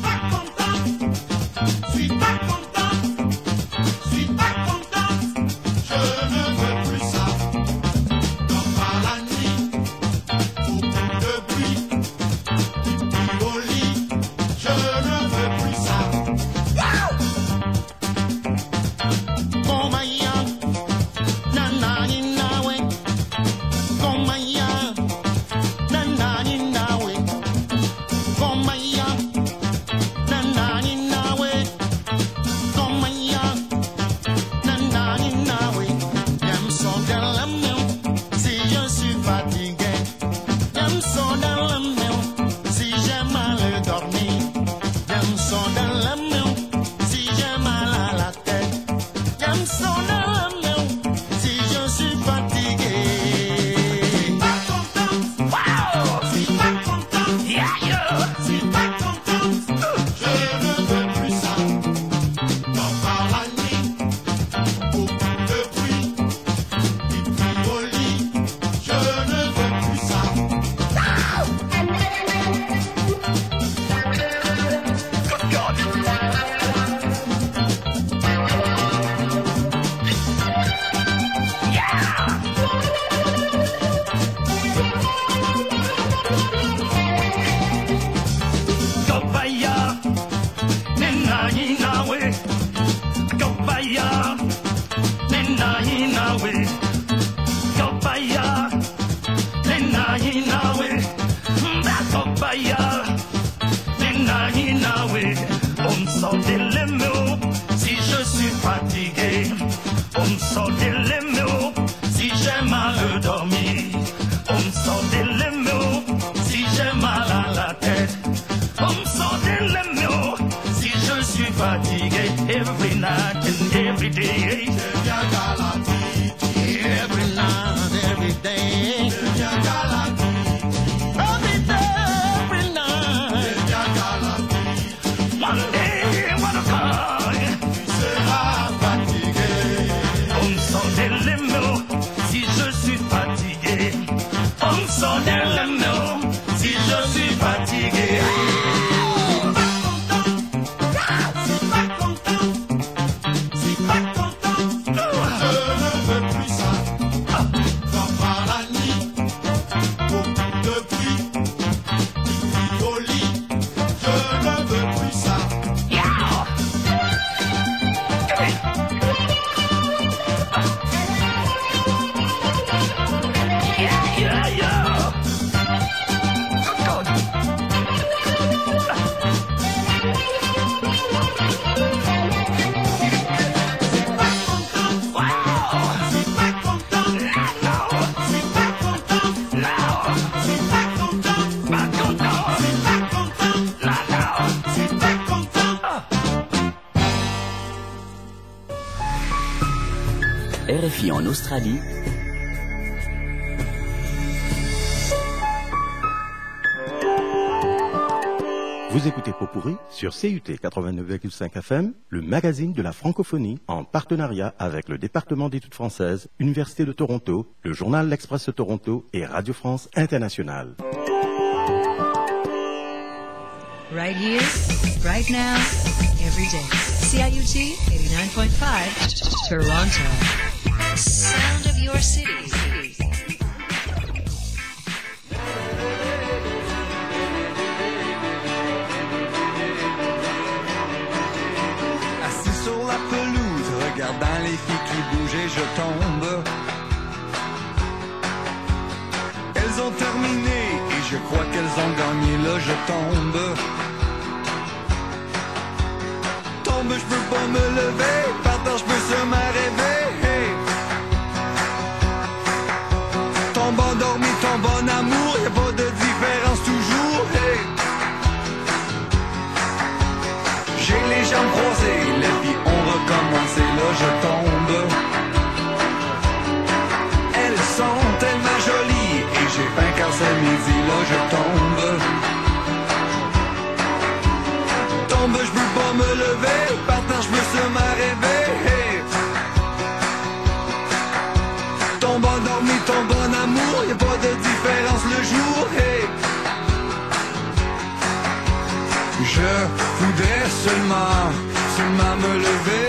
RFI en Australie. Vous écoutez Potpourri sur CUT 89,5 FM, le magazine de la francophonie, en partenariat avec le département d'études françaises, Université de Toronto, le journal L'Express de Toronto et Radio France Internationale. Right here, right now, every day. CIUT 89.5 Toronto. Sound of your city. Assis sur la pelouse, regardant les filles qui bougent et je tombe. Elles ont terminé et je crois qu'elles ont gagné, là je tombe. Tombe, je peux pas me lever, par terre je peux seulement rêver. Hey. Tombe endormi, tombe en amour, y'a pas de différence toujours. Hey. J'ai les jambes croisées, les filles ont recommencé, là je tombe. Elles sont tellement jolies et j'ai faim car c'est midi, là je tombe. Tombe, je peux pas me lever, par terre je peux seulement rêver. Hey. Tombe endormi, tombe en amour, y'a pas de différence le jour. Hey. Je voudrais seulement me lever.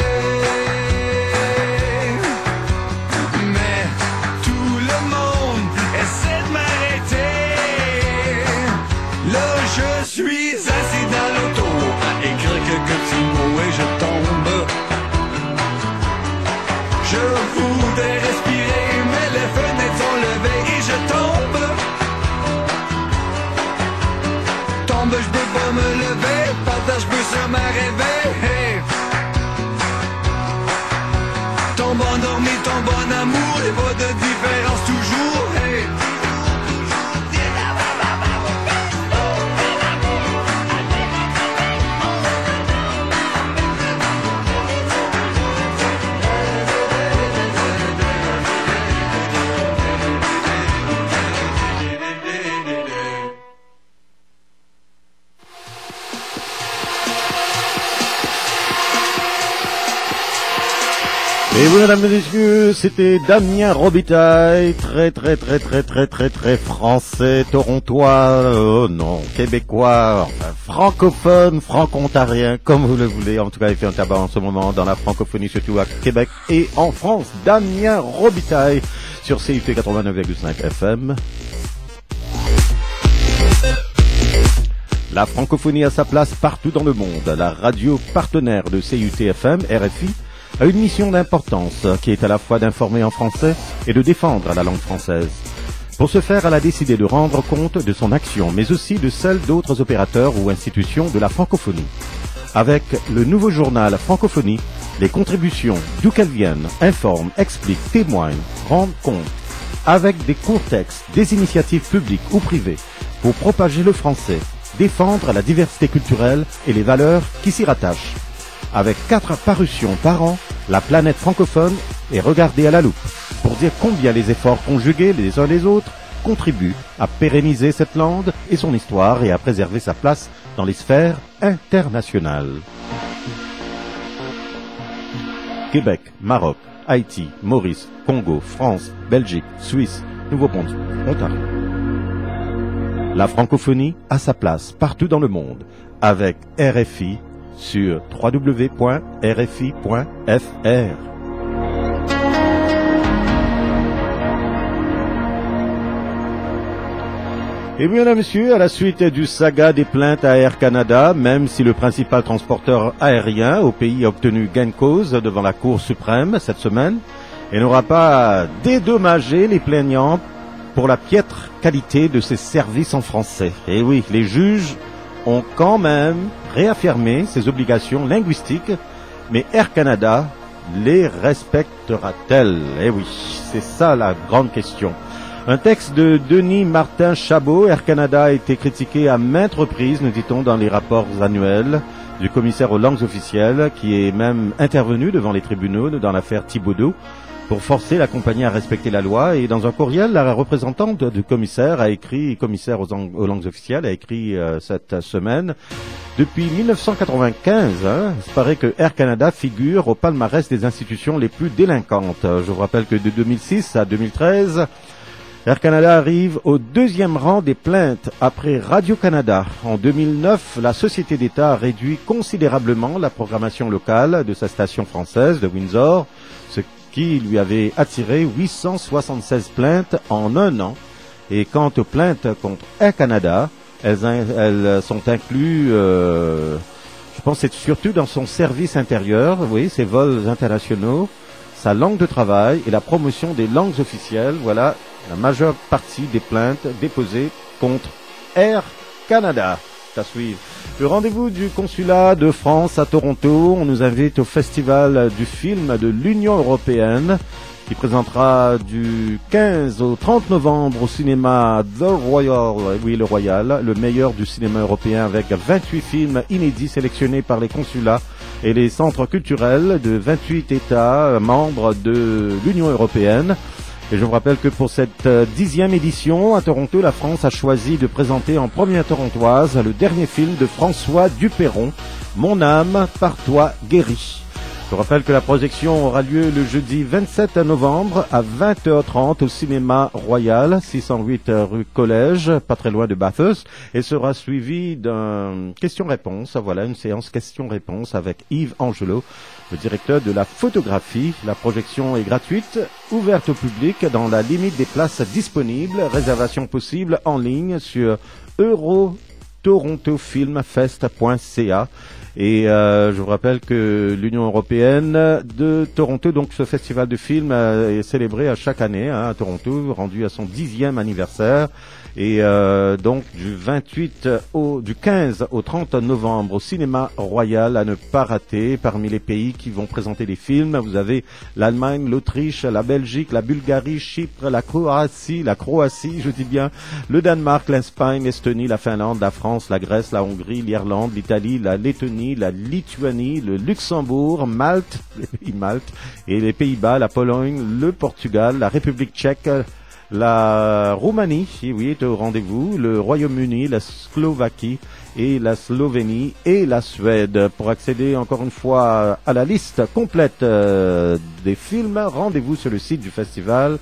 Mais tout le monde essaie de m'arrêter. Là je suis assis dans l'auto à écrire quelques petits mots et je tombe. Je voudrais respirer mais les fenêtres sont levées et je tombe. Tombe, je peux pas me lever, par terre je peux seulement rêver. Hey. Tombe endormi, tombe en amour, y'a pas de différence toujours. Hey. Et vous, mesdames et messieurs, c'était Damien Robitaille, très français, torontois, oh non, québécois, enfin, francophone, franco-ontarien, comme vous le voulez. En tout cas, il fait un tabac en ce moment dans la francophonie, surtout à Québec et en France. Damien Robitaille sur CIUT 89,5 FM. La francophonie a sa place partout dans le monde. La radio partenaire de CIUT FM, RFI, a une mission d'importance qui est à la fois d'informer en français et de défendre la langue française. Pour ce faire, elle a décidé de rendre compte de son action, mais aussi de celle d'autres opérateurs ou institutions de la francophonie. Avec le nouveau journal Francophonie, les contributions, d'où qu'elles viennent, informent, expliquent, témoignent, rendent compte, avec des courts textes, des initiatives publiques ou privées, pour propager le français, défendre la diversité culturelle et les valeurs qui s'y rattachent. Avec 4 parutions par an, la planète francophone est regardée à la loupe pour dire combien les efforts conjugués les uns les autres contribuent à pérenniser cette langue et son histoire et à préserver sa place dans les sphères internationales. Québec, Maroc, Haïti, Maurice, Congo, France, Belgique, Suisse, Nouveau-Brunswick, Ontario. La francophonie a sa place partout dans le monde avec RFI sur www.rfi.fr. Et bien, mesdames et messieurs, à la suite du saga des plaintes à Air Canada, même si le principal transporteur aérien au pays a obtenu gain de cause devant la Cour suprême cette semaine, et n'aura pas dédommagé les plaignants pour la piètre qualité de ses services en français. Et oui, les juges ont quand même réaffirmé ses obligations linguistiques, mais Air Canada les respectera-t-elle? Eh oui, c'est ça la grande question. Un texte de Denis Martin Chabot, Air Canada, a été critiqué à maintes reprises, nous dit-on, dans les rapports annuels du commissaire aux langues officielles, qui est même intervenu devant les tribunaux dans l'affaire Thibaudot pour forcer la compagnie à respecter la loi. Et dans un courriel, la représentante du commissaire a écrit, commissaire aux langues officielles, a écrit cette semaine: depuis 1995, il paraît que Air Canada figure au palmarès des institutions les plus délinquantes. Je vous rappelle que de 2006 à 2013, Air Canada arrive au 2e rang des plaintes après Radio-Canada. En 2009, la société d'État a réduit considérablement la programmation locale de sa station française de Windsor, ce qui lui avait attiré 876 plaintes en un an. Et quant aux plaintes contre Air Canada, elles sont incluses, je pense, c'est surtout dans son service intérieur, vous voyez, ses vols internationaux, sa langue de travail et la promotion des langues officielles. Voilà la majeure partie des plaintes déposées contre Air Canada. À suivre. Le rendez-vous du consulat de France à Toronto, on nous invite au festival du film de l'Union européenne qui présentera du 15 au 30 novembre au cinéma The Royal, oui le Royal, le meilleur du cinéma européen avec 28 films inédits sélectionnés par les consulats et les centres culturels de 28 États membres de l'Union européenne. Et je vous rappelle que pour cette 10e édition à Toronto, la France a choisi de présenter en première torontoise le dernier film de François Duperron, Mon âme par toi guérie. Je vous rappelle que la projection aura lieu le jeudi 27 novembre à 20h30 au cinéma Royal, 608 rue Collège, pas très loin de Bathurst, et sera suivi d'un question-réponse. Voilà, une séance question-réponse avec Yves Angelot, le directeur de la photographie. La projection est gratuite, ouverte au public dans la limite des places disponibles. Réservation possible en ligne sur eurotorontofilmfest.ca. Et je vous rappelle que l'Union européenne de Toronto, donc ce festival de films est célébré à chaque année à Toronto, rendu à son 10e anniversaire. Et donc du 15 au 30 novembre au cinéma Royal à ne pas rater. Parmi les pays qui vont présenter des films, vous avez l'Allemagne, l'Autriche, la Belgique, la Bulgarie, Chypre, la Croatie, je dis bien, le Danemark, l'Espagne, l'Estonie, la Finlande, la France, la Grèce, la Hongrie, l'Irlande, l'Italie, la Lettonie, la Lituanie, le Luxembourg, Malte et les Pays-Bas, la Pologne, le Portugal, la République tchèque, la Roumanie, oui, est au rendez-vous, le Royaume-Uni, la Slovaquie et la Slovénie et la Suède. Pour accéder encore une fois à la liste complète des films, rendez-vous sur le site du festival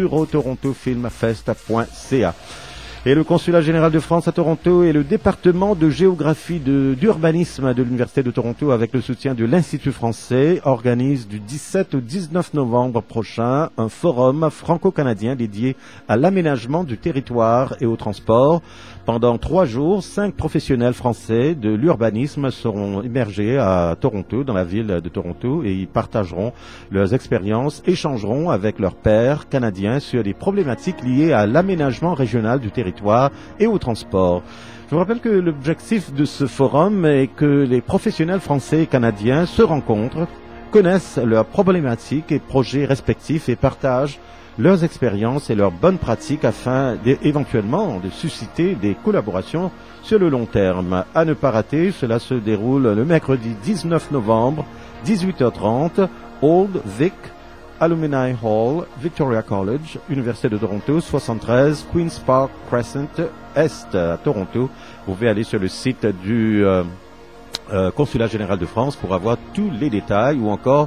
eurotorontofilmfest.ca. Et le consulat général de France à Toronto et le département de géographie d'urbanisme de l'Université de Toronto, avec le soutien de l'Institut français, organisent du 17 au 19 novembre prochain un forum franco-canadien dédié à l'aménagement du territoire et au transport. Pendant 3 jours, 5 professionnels français de l'urbanisme seront immergés à Toronto, dans la ville de Toronto, et ils partageront leurs expériences, échangeront avec leurs pairs canadiens sur des problématiques liées à l'aménagement régional du territoire et au transport. Je vous rappelle que l'objectif de ce forum est que les professionnels français et canadiens se rencontrent, connaissent leurs problématiques et projets respectifs et partagent leurs expériences et leurs bonnes pratiques afin éventuellement de susciter des collaborations sur le long terme. À ne pas rater, cela se déroule le mercredi 19 novembre, 18h30, Old Vic, Alumni Hall, Victoria College, Université de Toronto, 73 Queen's Park Crescent, Est, à Toronto. Vous pouvez aller sur le site du Consulat général de France pour avoir tous les détails, ou encore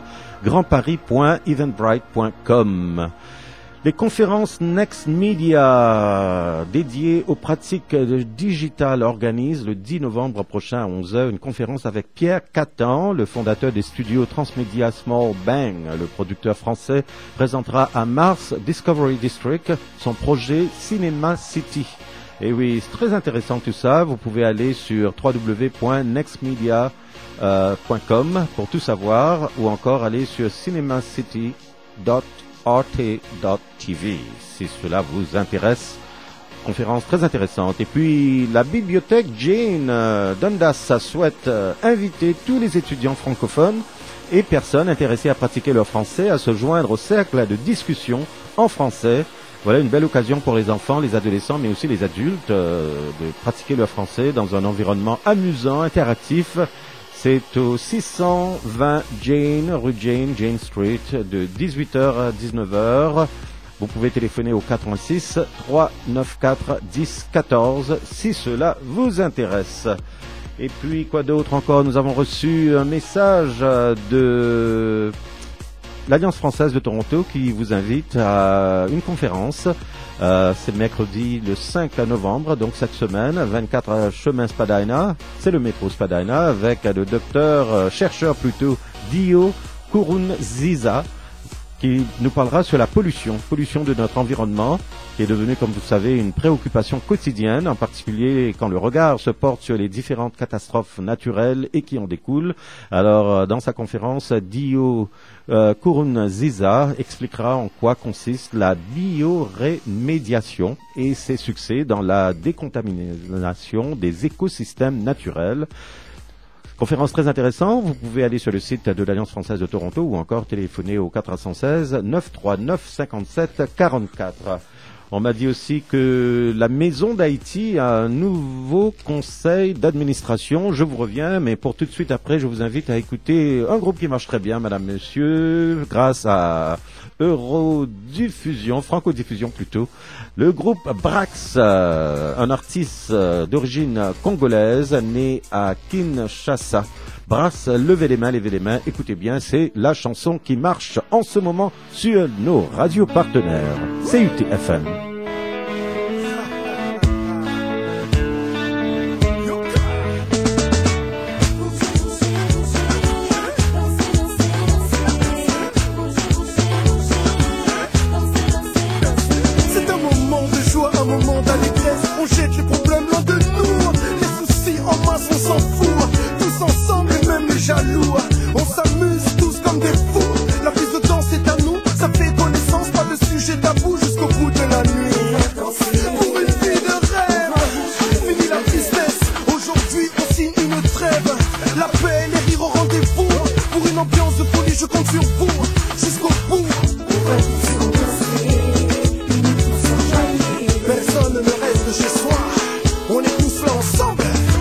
grandparis.eventbrite.com. Les conférences Next Media dédiées aux pratiques digitales organisent le 10 novembre prochain à 11h une conférence avec Pierre Catan, le fondateur des studios Transmedia Small Bang. Le producteur français présentera à Mars Discovery District son projet Cinema City. Et oui, c'est très intéressant tout ça. Vous pouvez aller sur www.nextmedia.com pour tout savoir, ou encore aller sur cinemacity.rt.tv si cela vous intéresse. Conférence très intéressante. Et puis la bibliothèque Jane Dundas souhaite inviter tous les étudiants francophones et personnes intéressées à pratiquer leur français à se joindre au cercle de discussion en français. Voilà une belle occasion pour les enfants, les adolescents, mais aussi les adultes de pratiquer leur français dans un environnement amusant, interactif. C'est au 620 Jane, rue Jane Street, de 18h à 19h. Vous pouvez téléphoner au 86 394 10 14 si cela vous intéresse. Et puis, quoi d'autre encore? Nous avons reçu un message de l'Alliance française de Toronto qui vous invite à une conférence. C'est mercredi le 5 novembre, donc cette semaine, 24 chemin Spadina. C'est le métro Spadina avec le chercheur Dio Kurunziza, qui nous parlera sur la pollution de notre environnement, qui est devenue, comme vous le savez, une préoccupation quotidienne, en particulier quand le regard se porte sur les différentes catastrophes naturelles et qui en découlent. Alors, dans sa conférence, Dio Kurunziza expliquera en quoi consiste la biorémédiation et ses succès dans la décontamination des écosystèmes naturels. Conférence très intéressante, vous pouvez aller sur le site de l'Alliance française de Toronto ou encore téléphoner au 416 939 57 44. On m'a dit aussi que la Maison d'Haïti a un nouveau conseil d'administration. Je vous reviens, mais pour tout de suite après, je vous invite à écouter un groupe qui marche très bien, madame, monsieur, grâce à Eurodiffusion, Francodiffusion plutôt. Le groupe Brax, un artiste d'origine congolaise, né à Kinshasa. Brax, levez les mains, écoutez bien, c'est la chanson qui marche en ce moment sur nos radios partenaires. CUT-FM. C'est un moment de joie, un moment d'allégresse. On jette les problèmes loin de nous. Les soucis en masse, on s'en fout. Tous ensemble et même les jaloux. On s'amuse tous comme des fous. La prise de danse est à nous. Ça fait connaissance, pas de sujet tabou jusqu'au bout de la nuit. Pour une vie de rêve, fini la tristesse. Aujourd'hui, on signe une trêve. La paix, les rires au rendez-vous. Pour une ambiance de folie, je compte sur vous. Jusqu'au bout. Personne ne reste chez soi. On est tous là ensemble.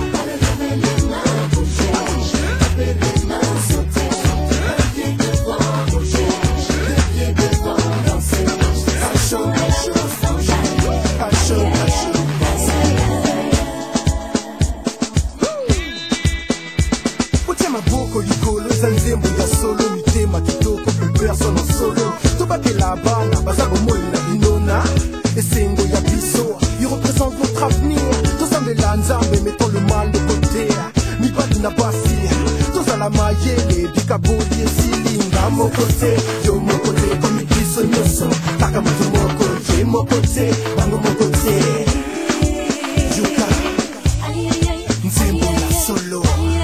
Otiama boko likolo zanzembo ya solo mitema kitoko plus personne en solo tobakela bana baza bomoi na binona esengo ya biso il représente notre avenir tozambela nzambe mettons le mal de côté mibali na basi tozala mayele bikaboli esilinga mokote yo mokote komi biso nyonso kaka moto moko ye mokote bango mokote yuka nzembo ya solo.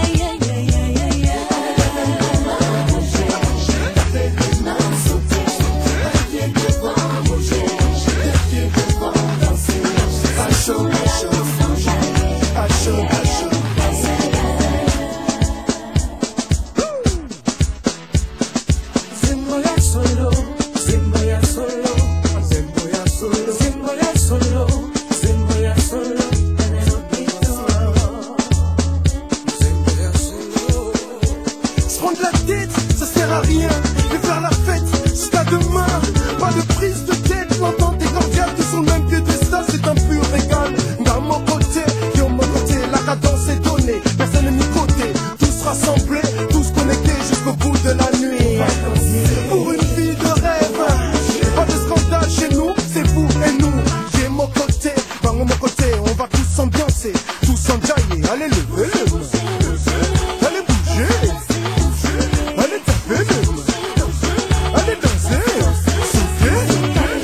Se prendre la tête, ça sert à rien. Et faire la fête jusqu'à demain. Pas de prise de tête, l'entente est cordiale. Tous sur le même piédestal, c'est un pur régal. Dans mon côté, yo mon côté, la cadence est donnée. Personne n'est mis côté, tous rassemblés, tous connectés jusqu'au bout de la nuit. Pour une vie de rêve, pas de scandale chez nous, c'est vous et nous. J'ai mon côté, par mon côté, on va tous s'ambiancer, tous s'enjailler. Allez, levez les mains. Allez, bouger. Allez taper les mains. Allez danser. Souffler.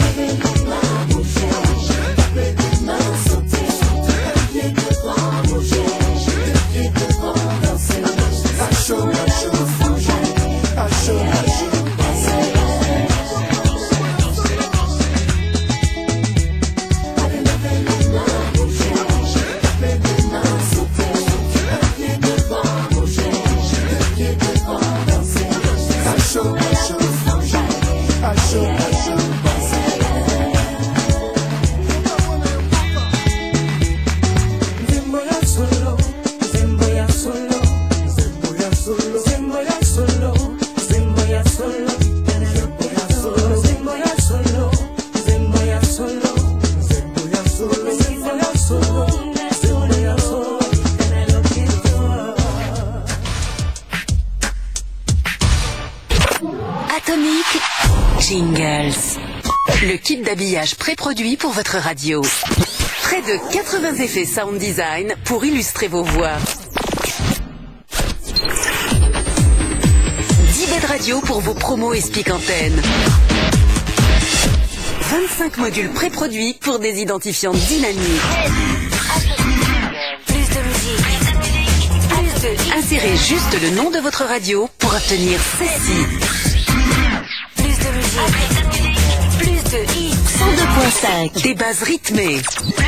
Jingles. Le kit d'habillage pré-produit pour votre radio. Près de 80 effets sound design pour illustrer vos voix. 10 baies de radio pour vos promos et speak antennes. 25 modules pré-produits pour des identifiants dynamiques. Plus de musique. Insérez juste le nom de votre radio pour obtenir ceci. Plus de musique. Plus de hits. 102.5. Des bases rythmées.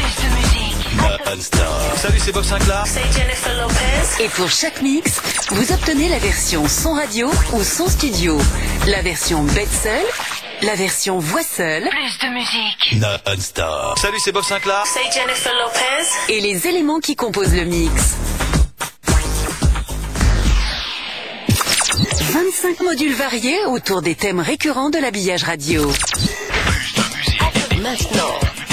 Salut, c'est Bob Sinclair. C'est Jennifer Lopez. Et pour chaque mix, vous obtenez la version son radio ou son studio. La version bête seule, la version voix seule. Plus de musique. Non-stop. Salut, c'est Bob Sinclair. C'est Jennifer Lopez. Et les éléments qui composent le mix. 25 modules variés autour des thèmes récurrents de l'habillage radio. Maintenant.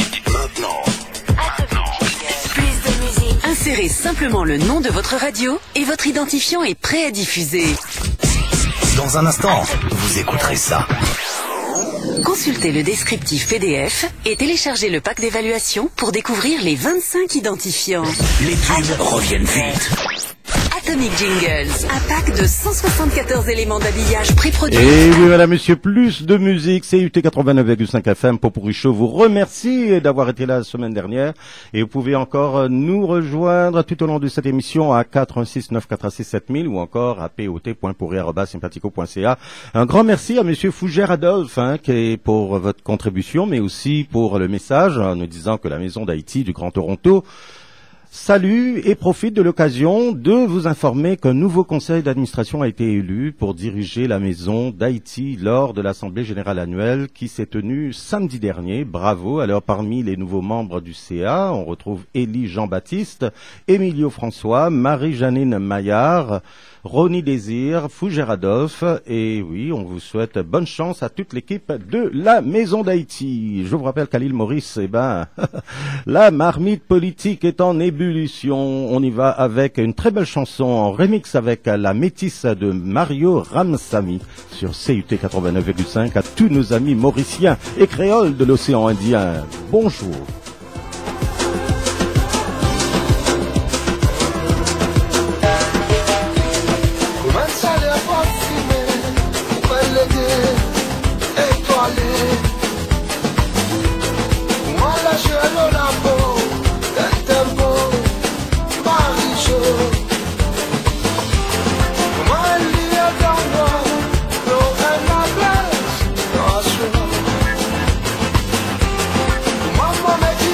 Insérez simplement le nom de votre radio et votre identifiant est prêt à diffuser. Dans un instant, vous écouterez ça. Consultez le descriptif PDF et téléchargez le pack d'évaluation pour découvrir les 25 identifiants. Les tubes reviennent vite. Atomic Jingles, un pack de 174 éléments d'habillage pré-produits. Et oui, madame, monsieur, plus de musique, CUT 89,5 FM, Popurrí Show vous remercie d'avoir été là la semaine dernière. Et vous pouvez encore nous rejoindre tout au long de cette émission à 416 946 7000 ou encore à pot.pourri@sympathico.ca. Un grand merci à monsieur Fougère Adolphe, qui est pour votre contribution, mais aussi pour le message, en nous disant que la Maison d'Haïti du Grand Toronto salue et profite de l'occasion de vous informer qu'un nouveau conseil d'administration a été élu pour diriger la Maison d'Haïti lors de l'Assemblée générale annuelle qui s'est tenue samedi dernier. Bravo. Alors, parmi les nouveaux membres du CA, on retrouve Élie Jean-Baptiste, Emilio François, Marie-Janine Maillard, Ronnie Désir, Fougère Adolphe, et oui, on vous souhaite bonne chance à toute l'équipe de la Maison d'Haïti. Je vous rappelle qu'à l'île Maurice, la marmite politique est en ébullition. On y va avec une très belle chanson en remix avec la métisse de Mario Ramsamy sur CUT 89,5 à tous nos amis mauriciens et créoles de l'océan Indien. Bonjour. Mama make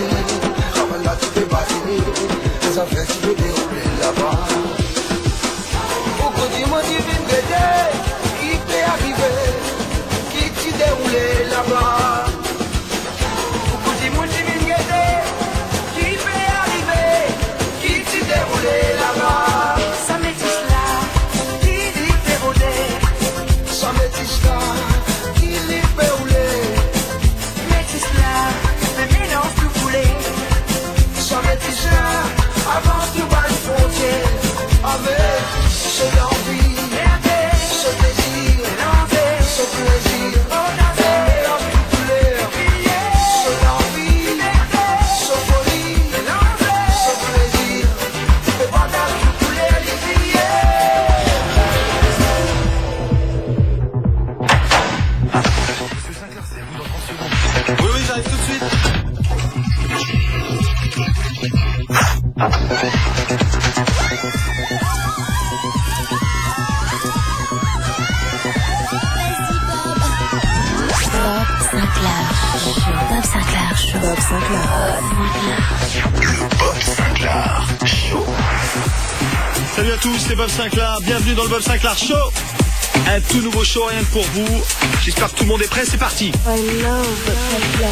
Ramène là tout est passé, les affaires qui me déroulent là-bas. Pourquoi dis-moi tu viens m'aider, qui peut arriver, qui t'y déroulé là-bas. Pourquoi dis-moi tu viens m'aider, qui peut arriver, qui t'y déroulé là-bas. Ça métisse là, qui l'y déroulé, ça métisse là, qui l'y déroulé. Métisse là, mais mélange tout foulé, ça métisse là, avant tout bas de frontière, avec ce l'envie, ce désir, ce plaisir, mélange tout couleur, ce l'envie, ce folie, ce plaisir, et partage tout couleur, les Oui, oui, j'arrive tout de suite. Bob Sinclair Show. Bob Sinclair Show. Salut à tous, c'est Bob Sinclair. Bienvenue dans le Bob Sinclair Show. Un tout nouveau show, rien que pour vous. J'espère que tout le monde est prêt, c'est parti. I love Bob Sinclair.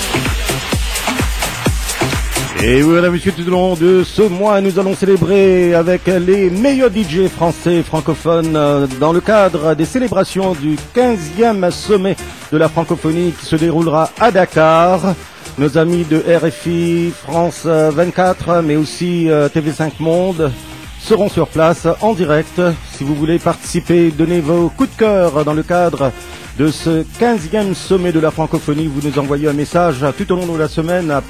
Et voilà, monsieur, tout au long de ce mois, nous allons célébrer avec les meilleurs DJ français francophones dans le cadre des célébrations du 15e sommet de la francophonie qui se déroulera à Dakar. Nos amis de RFI, France 24, mais aussi TV5 Monde seront sur place en direct. Si vous voulez participer, donnez vos coups de cœur dans le cadre de ce 15e sommet de la francophonie. Vous nous envoyez un message tout au long de la semaine à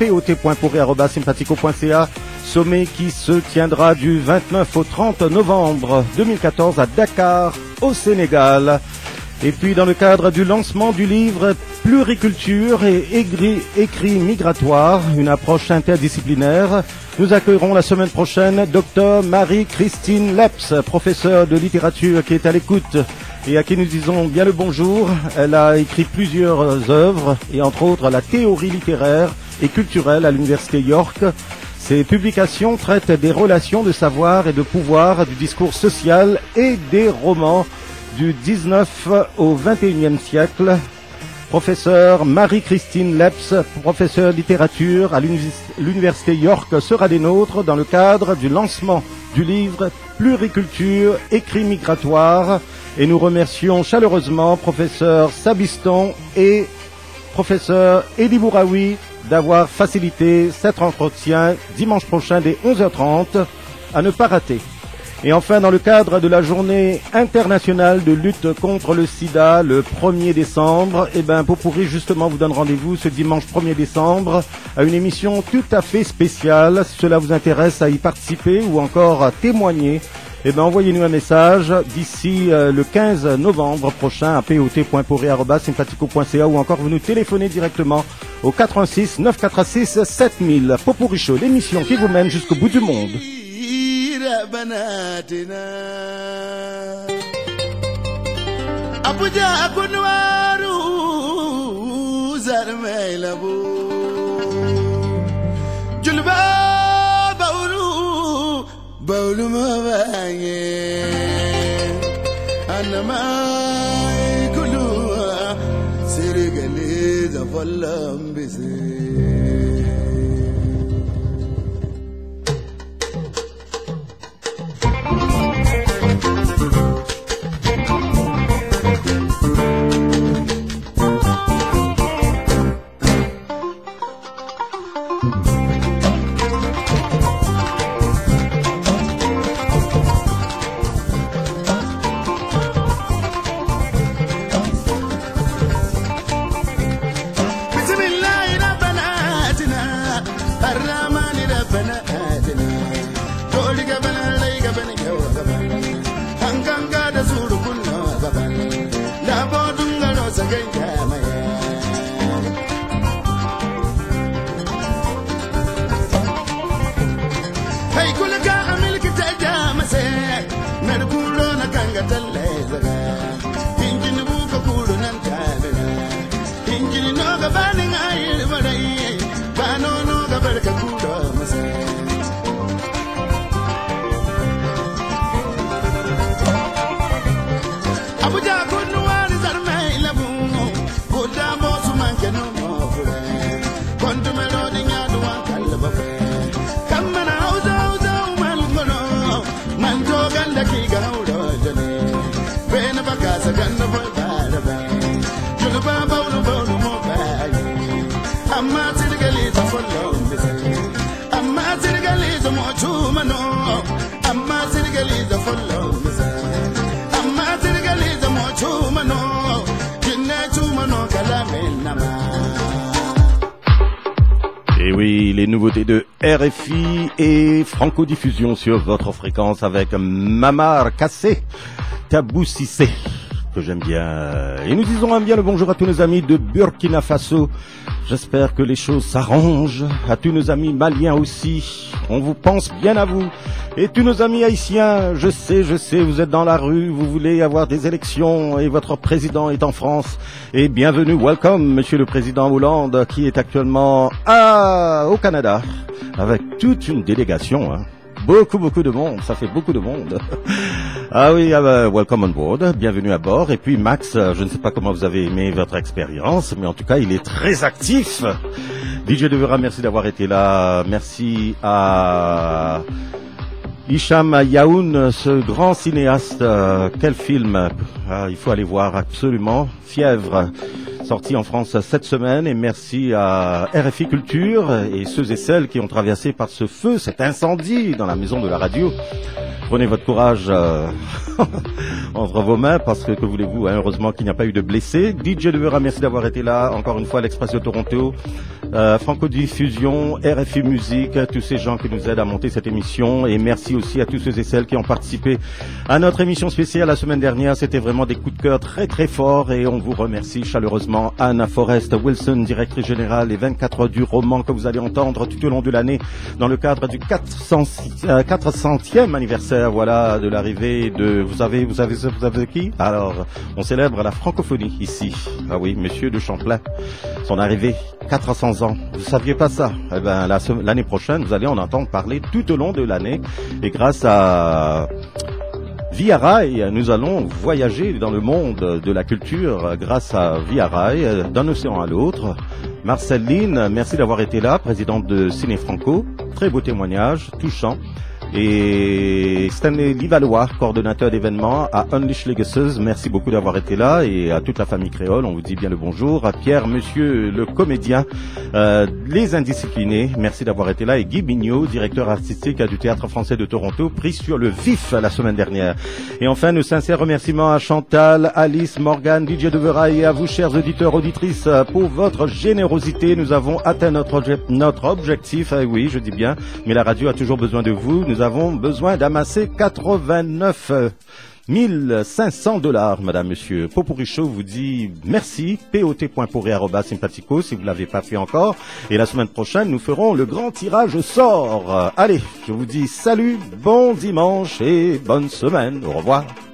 pot.pourri@simpatico.ca. Sommet qui se tiendra du 29 au 30 novembre 2014 à Dakar, au Sénégal. Et puis dans le cadre du lancement du livre Pluriculture et écrit migratoire, une approche interdisciplinaire, nous accueillerons la semaine prochaine Dr Marie-Christine Leps, professeure de littérature qui est à l'écoute et à qui nous disons bien le bonjour. Elle a écrit plusieurs œuvres et entre autres la théorie littéraire et culturelle à l'université York. Ces publications traitent des relations de savoir et de pouvoir, du discours social et des romans du 19 au 21e siècle. Professeur Marie-Christine Leps, professeure de littérature à l'université York, sera des nôtres dans le cadre du lancement du livre Pluriculture, écrit migratoire. Et nous remercions chaleureusement professeur Sabiston et professeur Eddie Bouraoui d'avoir facilité cet entretien dimanche prochain dès 11h30 à ne pas rater. Et enfin, dans le cadre de la journée internationale de lutte contre le sida, le 1er décembre, Pot-Pourri, justement, vous donne rendez-vous ce dimanche 1er décembre à une émission tout à fait spéciale. Si cela vous intéresse à y participer ou encore à témoigner, envoyez-nous un message d'ici le 15 novembre prochain à pot.pourri@simpatico.ca ou encore vous nous téléphonez directement au 86 946 7000. Pot-Pourri Show, l'émission qui vous mène jusqu'au bout du monde. بناتنا أبوجا أكونوارو زرميلبو جلبا بولو ما باغي أنا ما يقولوا سيرقلي زفلم بزي بسم الله ربنا berka kuda masa Abuja kunu wani zarme ilamu kuda mo su manke no mo fure kontu melodi nyadu wa kalba kamana hauza hauza man gono man to ganda ki ga haudo jane bena bakasa ganda boy bada ba julu ba bawlu bawlu mo bay amma tirgali ta follo amma tirgali ta mo chuma no amma tirgali ta follo amma tirgali ta mo chuma no kinne chuma no kalamen nama. Et oui, les nouveautés de RFI et Franco-diffusion sur votre fréquence avec Mamar Kassé, Tabou Sissé, que j'aime bien. Et nous disons bien le bonjour à tous nos amis de Burkina Faso. J'espère que les choses s'arrangent. À tous nos amis maliens aussi. On vous pense bien à vous. Et tous nos amis haïtiens, je sais, vous êtes dans la rue, vous voulez avoir des élections et votre président est en France. Et bienvenue, welcome, monsieur le président Hollande, qui est actuellement au Canada, avec toute une délégation, hein. Beaucoup de monde, ça fait beaucoup de monde. Ah oui, welcome on board, bienvenue à bord. Et puis Max, je ne sais pas comment vous avez aimé votre expérience, mais en tout cas, il est très actif. DJ Devera, merci d'avoir été là. Merci à Hicham Yaoun, ce grand cinéaste. Quel film, il faut aller voir absolument. Fièvre, sorti en France cette semaine. Et merci à RFI Culture et ceux et celles qui ont traversé par ce feu, cet incendie dans la maison de la radio. Prenez votre courage entre vos mains parce que voulez-vous, hein, heureusement qu'il n'y a pas eu de blessés. DJ Devera, merci d'avoir été là. Encore une fois, l'Express de Toronto, Franco-diffusion, RFI Musique, tous ces gens qui nous aident à monter cette émission. Et merci aussi à tous ceux et celles qui ont participé à notre émission spéciale la semaine dernière. C'était vraiment des coups de cœur très très forts et on vous remercie chaleureusement. Anna Forrest Wilson, directrice générale, les 24 heures du roman que vous allez entendre tout au long de l'année dans le cadre du 400e anniversaire. Voilà, de l'arrivée de, vous savez qui? Alors, on célèbre la francophonie ici. Ah oui, monsieur de Champlain, son arrivée, 400 ans. Vous saviez pas ça? Eh ben, l'année prochaine, vous allez en entendre parler tout au long de l'année. Et grâce à Via Rail, nous allons voyager dans le monde de la culture grâce à Via Rail, d'un océan à l'autre. Marceline, merci d'avoir été là, présidente de Ciné Franco. Très beau témoignage, touchant. Et Stanley Livalois, coordonnateur d'événements à Unleash Legacies, merci beaucoup d'avoir été là, et à toute la famille créole, on vous dit bien le bonjour. À Pierre, monsieur le comédien, les indisciplinés, merci d'avoir été là, et Guy Bignot, directeur artistique du Théâtre Français de Toronto, pris sur le vif la semaine dernière. Et enfin, nos sincères remerciements à Chantal, Alice, Morgane, DJ Devera et à vous, chers auditeurs, auditrices, pour votre générosité. Nous avons atteint notre objectif, oui, je dis bien, mais la radio a toujours besoin de vous. Nous avons besoin d'amasser 89 500 $, madame, monsieur. Poporicho vous dit merci. pot.pourri@sympathico si vous l'avez pas fait encore. Et la semaine prochaine, nous ferons le grand tirage au sort. Allez, je vous dis salut, bon dimanche et bonne semaine. Au revoir.